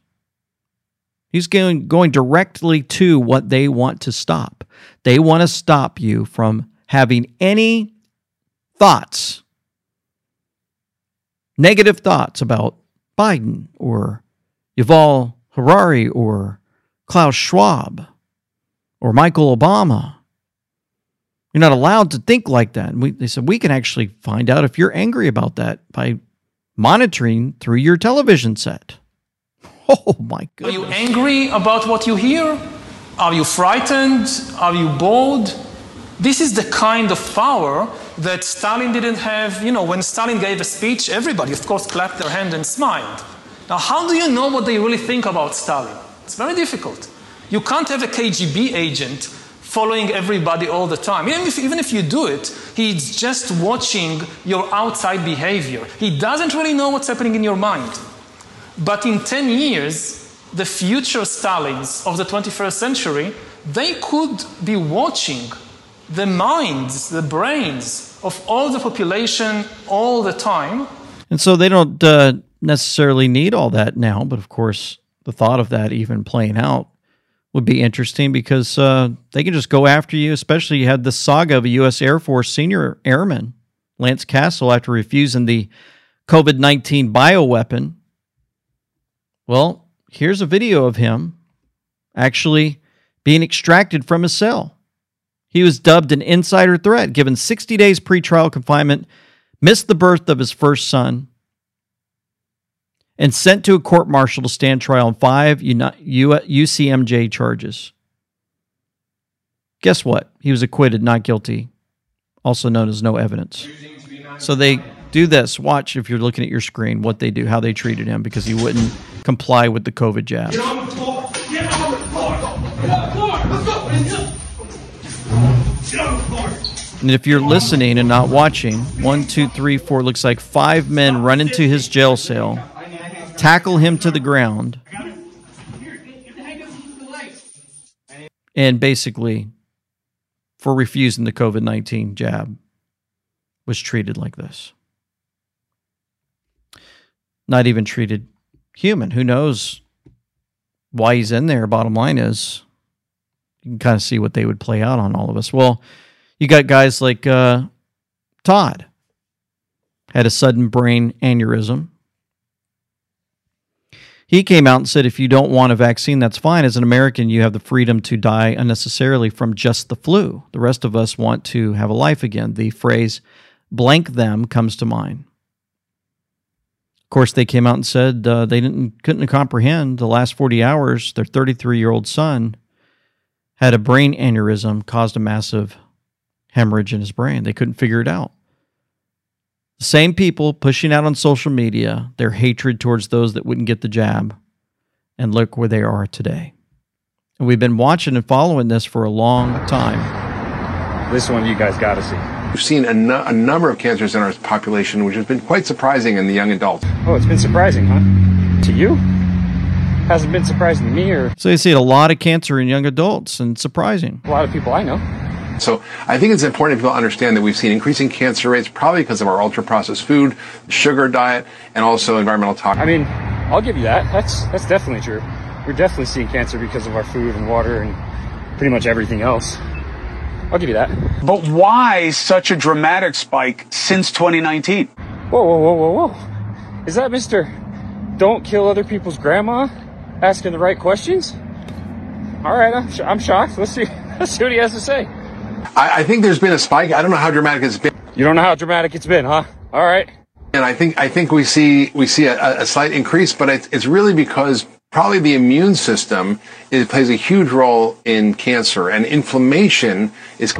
He's going, going directly to what they want to stop. They want to stop you from having any thoughts, negative thoughts about Biden or Yuval Harari or Klaus Schwab or Michael Obama. You're not allowed to think like that. And we, they said, we can actually find out if you're angry about that by monitoring through your television set. Oh, my goodness. Are you angry about what you hear? Are you frightened? Are you bored? This is the kind of power that Stalin didn't have. You know, when Stalin gave a speech, everybody, of course, clapped their hand and smiled. Now, how do you know what they really think about Stalin? It's very difficult. You can't have a K G B agent following everybody all the time. Even if, even if you do it, he's just watching your outside behavior. He doesn't really know what's happening in your mind. But in ten years, the future Stalins of the twenty-first century, they could be watching the minds, the brains of all the population all the time. And so they don't uh, necessarily need all that now, but of course, the thought of that even playing out would be interesting because uh, they can just go after you, especially you had the saga of a U S Air Force senior airman, Lance Castle, after refusing the COVID nineteen bioweapon. Well, here's a video of him actually being extracted from his cell. He was dubbed an insider threat, given sixty days pretrial confinement, missed the birth of his first son, and sent to a court-martial to stand trial on five U C M J charges. Guess what? He was acquitted, not guilty, also known as no evidence. So they do this. Watch, if you're looking at your screen, what they do, how they treated him, because he wouldn't comply with the COVID jab. Get on the floor! Get on the floor! Get on the floor! Let's go! Get on the floor! And if you're listening and not watching, one, two, three, four, looks like five men run into his jail cell, tackle him to the ground, and basically, for refusing the COVID nineteen jab, was treated like this. Not even treated human. Who knows why he's in there? Bottom line is, you can kind of see what they would play out on all of us. Well, you got guys like uh, Todd, had a sudden brain aneurysm. He came out and said, if you don't want a vaccine, that's fine. As an American, you have the freedom to die unnecessarily from just the flu. The rest of us want to have a life again. The phrase, blank them, comes to mind. Of course, they came out and said uh, they didn't couldn't comprehend the last forty hours. Their thirty-three-year-old son had a brain aneurysm, caused a massive hemorrhage in his brain. They couldn't figure it out. The same people pushing out on social media their hatred towards those that wouldn't get the jab, and look where they are today. And we've been watching and following this for a long time. This one you guys got to see. We've seen a, no- a number of cancers in our population, which has been quite surprising in the young adults. Oh, it's been surprising, huh? To you? Hasn't been surprising to me or... So you see a lot of cancer in young adults, and surprising. A lot of people I know. So I think it's important for people to understand that we've seen increasing cancer rates probably because of our ultra-processed food, sugar diet, and also environmental toxins. I mean, I'll give you that. That's that's definitely true. We're definitely seeing cancer because of our food and water and pretty much everything else. I'll give you that. But why such a dramatic spike since twenty nineteen? Whoa, whoa, whoa, whoa, whoa. Is that Mister Don't Kill Other People's Grandma asking the right questions? All right, I'm, sh- I'm shocked. Let's see, let's see what he has to say. I, I think there's been a spike. I don't know how dramatic it's been. You don't know how dramatic it's been, huh? All right. And I think I think we see we see a, a slight increase, but it's, it's really because probably the immune system it plays a huge role in cancer, and inflammation is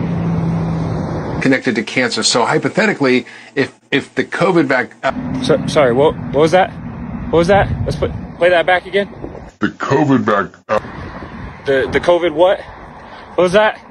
connected to cancer. So hypothetically, if if the COVID back, uh, so, sorry, what what was that? What was that? Let's put play that back again. The COVID back, uh, the the COVID what? What was that?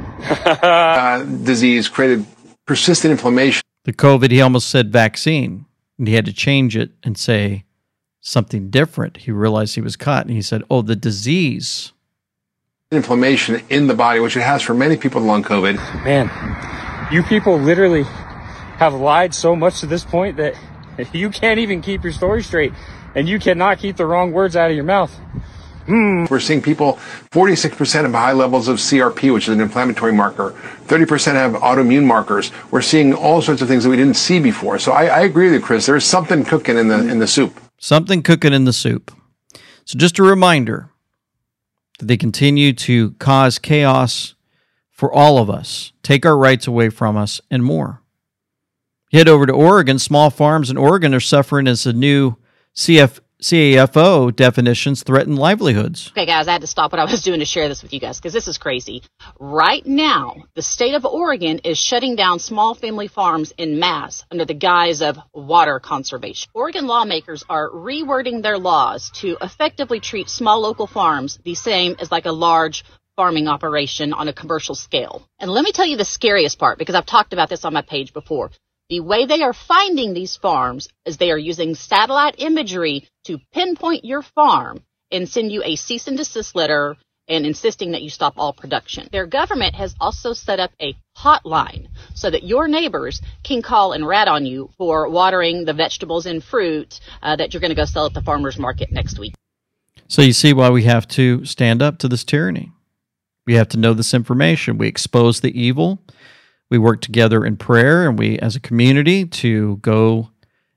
uh, disease created persistent inflammation. The COVID, he almost said vaccine, and he had to change it and say something different. He realized he was caught, and he said, oh, the disease. Inflammation in the body, which it has for many people with long COVID. Man, you people literally have lied so much to this point that you can't even keep your story straight, and you cannot keep the wrong words out of your mouth. Hmm. We're seeing people, forty-six percent have high levels of C R P, which is an inflammatory marker. thirty percent have autoimmune markers. We're seeing all sorts of things that we didn't see before. So I, I agree with you, Chris. There's something cooking in the in the soup. Something cooking in the soup. So just a reminder that they continue to cause chaos for all of us, take our rights away from us, and more. Head over to Oregon. Small farms in Oregon are suffering as the new C F C A F O definitions threaten livelihoods. Okay, guys, I had to stop what I was doing to share this with you guys because this is crazy. Right now, the state of Oregon is shutting down small family farms en masse under the guise of water conservation. Oregon lawmakers are rewording their laws to effectively treat small local farms the same as like a large farming operation on a commercial scale. And let me tell you the scariest part, because I've talked about this on my page before. The way they are finding these farms is they are using satellite imagery to pinpoint your farm and send you a cease and desist letter and insisting that you stop all production. Their government has also set up a hotline so that your neighbors can call and rat on you for watering the vegetables and fruit uh, that you're going to go sell at the farmer's market next week. So you see why we have to stand up to this tyranny. We have to know this information. We expose the evil. We work together in prayer, and we, as a community, to go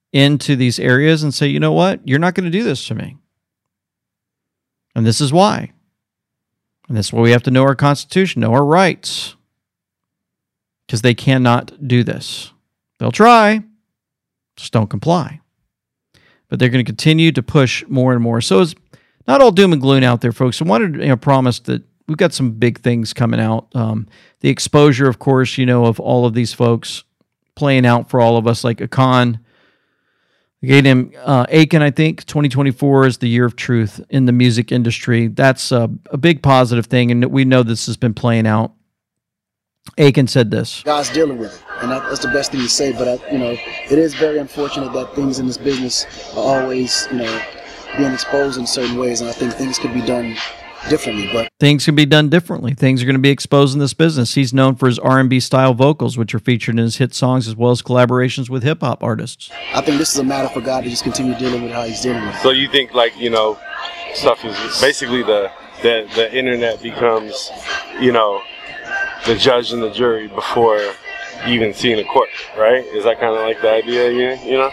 into these areas and say, you know what, you're not going to do this to me. And this is why. And this is why we have to know our Constitution, know our rights. Because they cannot do this. They'll try, just don't comply. But they're going to continue to push more and more. So it's not all doom and gloom out there, folks. I wanted to you know, promise that we've got some big things coming out. Um, the exposure, of course, you know, of all of these folks playing out for all of us, like Akon. They gave him uh, Aiken, I think, twenty twenty-four is the year of truth in the music industry. That's a, a big positive thing, and we know this has been playing out. Aiken said this. God's dealing with it, and that, that's the best thing to say. But I, you know, it is very unfortunate that things in this business are always, you know, being exposed in certain ways, and I think things could be done differently. But things can be done differently. Things are going to be exposed in this business. He's known for his R and B style vocals, which are featured in his hit songs, as well as collaborations with hip hop artists. I think this is a matter for God to just continue dealing with how He's dealing with it. So you think, like, you know, stuff is basically the the the internet becomes, you know, the judge and the jury before even seeing a court, right? Is that kind of like the idea, you, you know?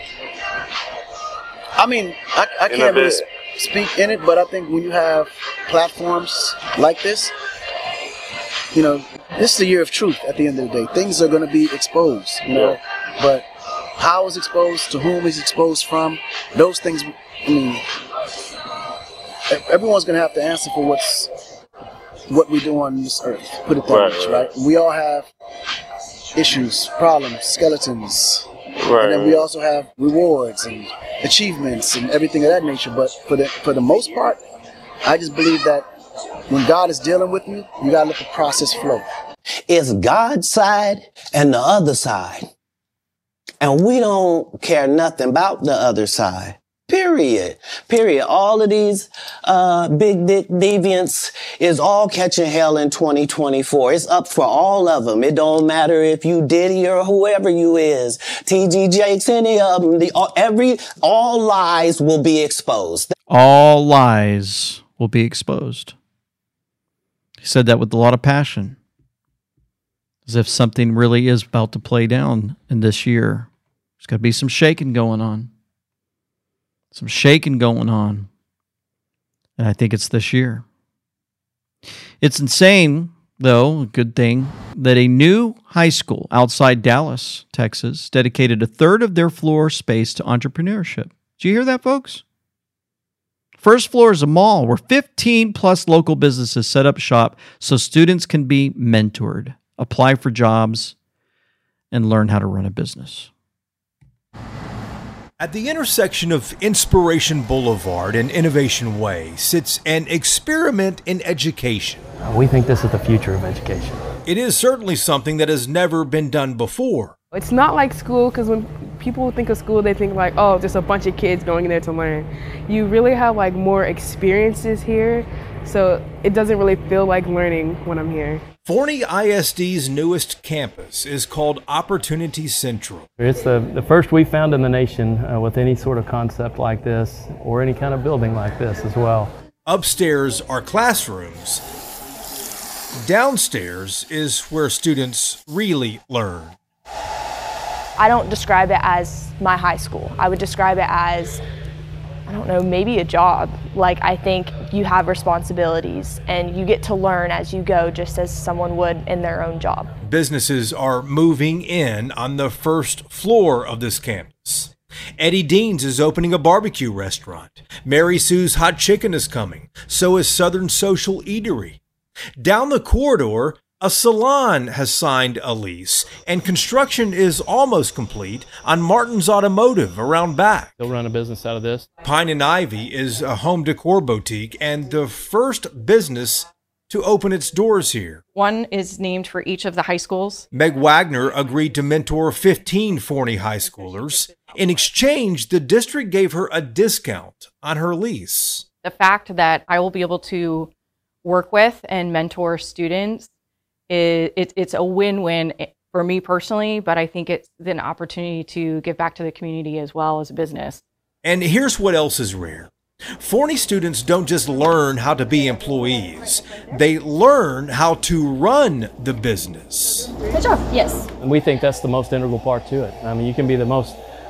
I mean, I, I In can't a really bit. speak in it, but I think when you have platforms like this, you know, this is the year of truth at the end of the day. Things are going to be exposed, you know, but how is exposed, to whom is exposed from, those things, I mean, everyone's going to have to answer for what's what we do on this earth, put it that Right, much, right. right? We all have issues, problems, skeletons, Right, and then we right. also have rewards and achievements and everything of that nature. But for the for the most part, I just believe that when God is dealing with you, you gotta let the process flow. It's God's side and the other side. And we don't care nothing about the other side. Period. Period. All of these uh big dick deviants is all catching hell in twenty twenty-four. It's up for all of them. It don't matter if you Diddy or whoever you is. T G Jakes, any of them. The, all, every, all lies will be exposed. All lies will be exposed. He said that with a lot of passion. As if something really is about to play down in this year. There's got to be some shaking going on. Some shaking going on. And I think it's this year. It's insane, though, a good thing, that a new high school outside Dallas, Texas, dedicated a third of their floor space to entrepreneurship. Did you hear that, folks? First floor is a mall where fifteen plus local businesses set up shop so students can be mentored, apply for jobs, and learn how to run a business. At the intersection of Inspiration Boulevard and Innovation Way sits an experiment in education. We think this is the future of education. It is certainly something that has never been done before. It's not like school, because when people think of school, they think like, oh, just a bunch of kids going in there to learn. You really have like more experiences here, so it doesn't really feel like learning when I'm here. Forney I S D's newest campus is called Opportunity Central. It's the, the first we found in the nation uh, with any sort of concept like this or any kind of building like this as well. Upstairs are classrooms. Downstairs is where students really learn. I don't describe it as my high school. I would describe it as, I don't know, maybe a job. Like, I think you have responsibilities and you get to learn as you go, just as someone would in their own job. Businesses are moving in on the first floor of this campus. Eddie Dean's is opening a barbecue restaurant. Mary Sue's Hot Chicken is coming. So is Southern Social Eatery. Down the corridor, a salon has signed a lease, and construction is almost complete on Martin's Automotive around back. They'll run a business out of this. Pine and Ivy is a home decor boutique and the first business to open its doors here. One is named for each of the high schools. Meg Wagner agreed to mentor fifteen Forney high schoolers. In exchange, the district gave her a discount on her lease. The fact that I will be able to work with and mentor students, is, it, it's a win-win for me personally, but I think it's an opportunity to give back to the community as well as a business. And here's what else is rare. Forney students don't just learn how to be employees. They learn how to run the business. Good job. Yes. And we think that's the most integral part to it. I mean, you can be the most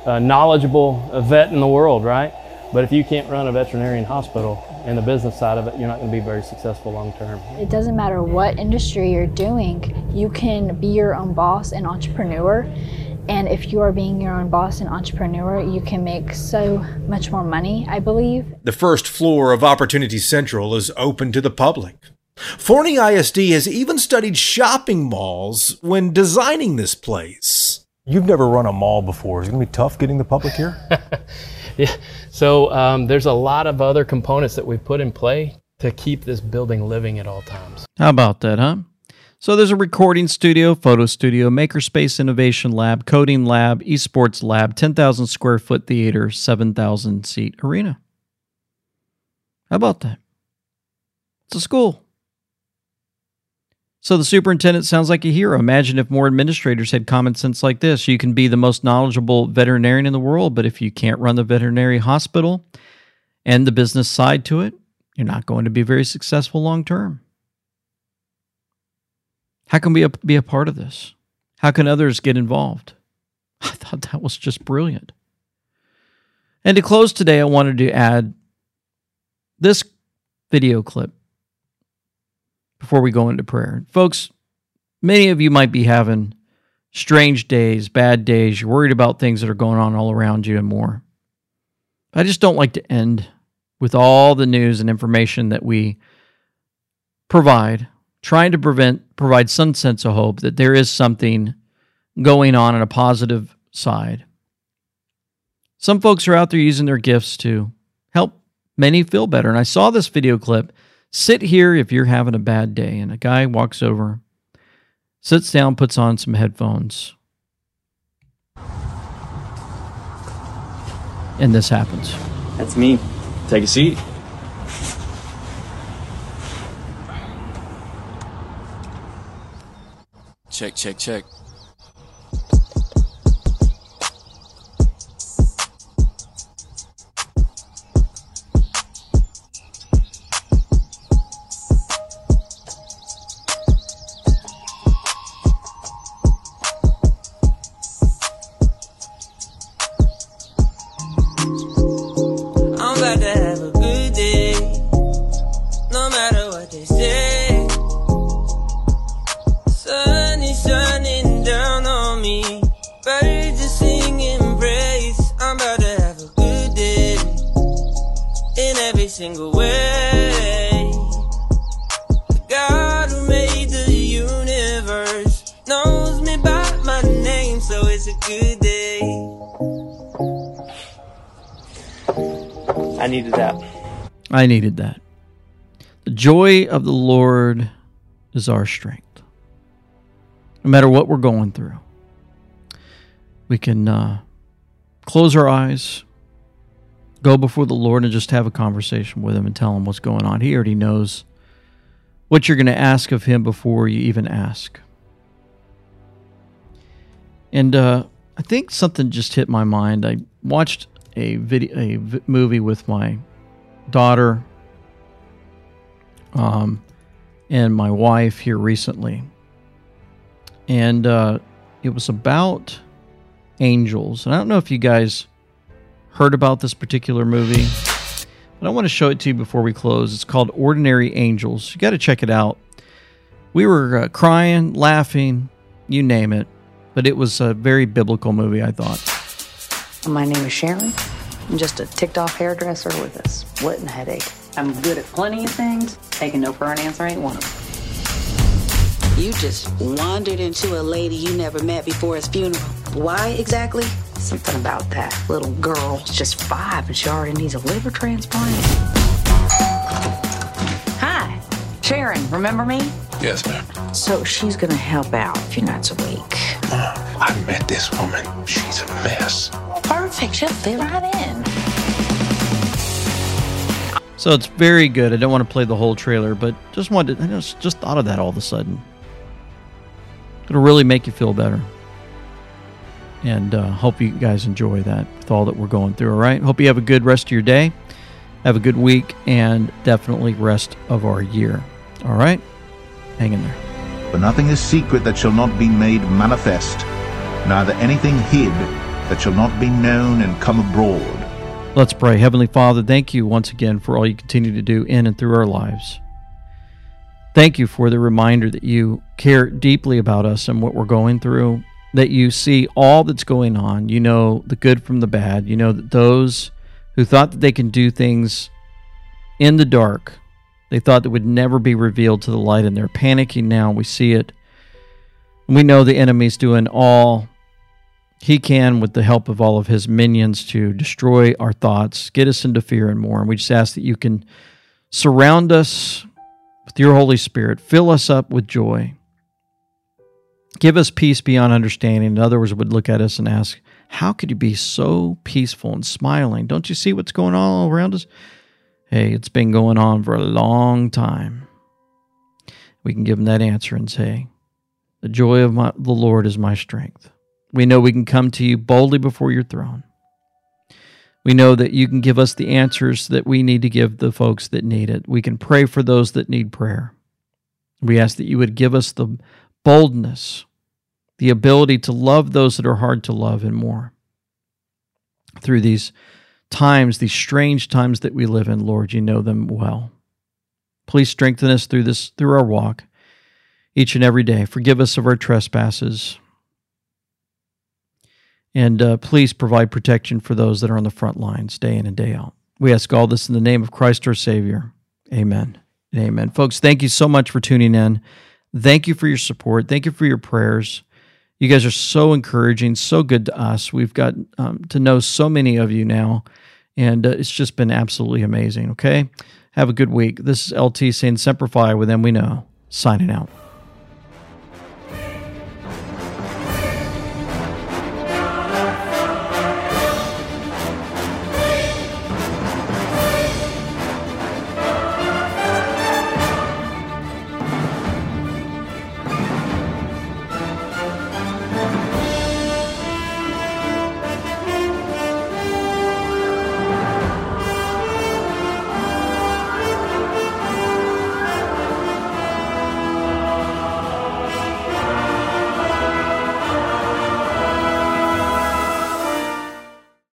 uh, knowledgeable vet in the world, right? But if you can't run a veterinarian hospital and the business side of it, you're not going to be very successful long term. It doesn't matter what industry you're doing, you can be your own boss and entrepreneur. And if you are being your own boss and entrepreneur, you can make so much more money, I believe. The first floor of Opportunity Central is open to the public. Forney I S D has even studied shopping malls when designing this place. You've never run a mall before. Is it going to be tough getting the public here? Yeah, so um, there's a lot of other components that we've put in play to keep this building living at all times. How about that, huh? So there's a recording studio, photo studio, makerspace innovation lab, coding lab, esports lab, ten thousand square foot theater, seven thousand seat arena. How about that? It's a school. So the superintendent sounds like a hero. Imagine if more administrators had common sense like this. You can be the most knowledgeable veterinarian in the world, but if you can't run the veterinary hospital and the business side to it, you're not going to be very successful long term. How can we be a part of this? How can others get involved? I thought that was just brilliant. And to close today, I wanted to add this video clip before we go into prayer. Folks, many of you might be having strange days, bad days. You're worried about things that are going on all around you and more. I just don't like to end with all the news and information that we provide, trying to prevent, provide some sense of hope that there is something going on on a positive side. Some folks are out there using their gifts to help many feel better. And I saw this video clip. Sit here if you're having a bad day. And a guy walks over, sits down, puts on some headphones. And this happens. That's me. Take a seat. Check, check, check. Single way. The God who made the universe knows me by my name, so it's a good day. I needed that. I needed that. The joy of the Lord is our strength. No matter what we're going through, we can uh, close our eyes, go before the Lord and just have a conversation with him and tell him what's going on. He already knows what you're going to ask of him before you even ask. And uh, I think something just hit my mind. I watched a video, a v- movie with my daughter um, and my wife here recently. And uh, it was about angels. And I don't know if you guys heard about this particular movie, but I want to show it to you before we close. It's called Ordinary Angels. You got to check it out. We were uh, crying, laughing, you name it, but it was a very biblical movie, I thought. My name is Sharon. I'm just a ticked-off hairdresser with a splitting headache. I'm good at plenty of things. Taking no for an answer ain't one of them. You just wandered into a lady you never met before his funeral. Why exactly? Something about that little girl. She's just five and she already needs a liver transplant. Hi, Sharon, remember me? Yes, ma'am. So she's gonna help out if you're not so weak. Uh, I met this woman. She's a mess. Perfect, she'll fit right in. So it's very good. I don't want to play the whole trailer, but just wanted, I just, just thought of that all of a sudden. It'll really make you feel better. And uh, hope you guys enjoy that with all that we're going through, all right? Hope you have a good rest of your day. Have a good week, and definitely rest of our year. All right? Hang in there. For nothing is secret that shall not be made manifest, neither anything hid that shall not be known and come abroad. Let's pray. Heavenly Father, thank you once again for all you continue to do in and through our lives. Thank you for the reminder that you care deeply about us and what we're going through, that you see all that's going on. You know the good from the bad. You know that those who thought that they can do things in the dark, they thought that would never be revealed to the light, and they're panicking now. We see it. We know the enemy's doing all he can with the help of all of his minions to destroy our thoughts, get us into fear and more. And we just ask that you can surround us with your Holy Spirit, fill us up with joy, give us peace beyond understanding. In other words, would look at us and ask, how could you be so peaceful and smiling? Don't you see what's going on all around us? Hey, it's been going on for a long time. We can give them that answer and say, the joy of my, the Lord is my strength. We know we can come to you boldly before your throne. We know that you can give us the answers that we need to give the folks that need it. We can pray for those that need prayer. We ask that you would give us the boldness, the ability to love those that are hard to love and more. Through these times, these strange times that we live in, Lord, you know them well. Please strengthen us through this, through our walk, each and every day. Forgive us of our trespasses. And uh, please provide protection for those that are on the front lines day in and day out. We ask all this in the name of Christ our Savior. Amen and amen. Folks, thank you so much for tuning in. Thank you for your support. Thank you for your prayers. You guys are so encouraging, so good to us. We've got um, to know so many of you now, and uh, it's just been absolutely amazing, okay? Have a good week. This is L T saying Semper Fi with them we know, signing out.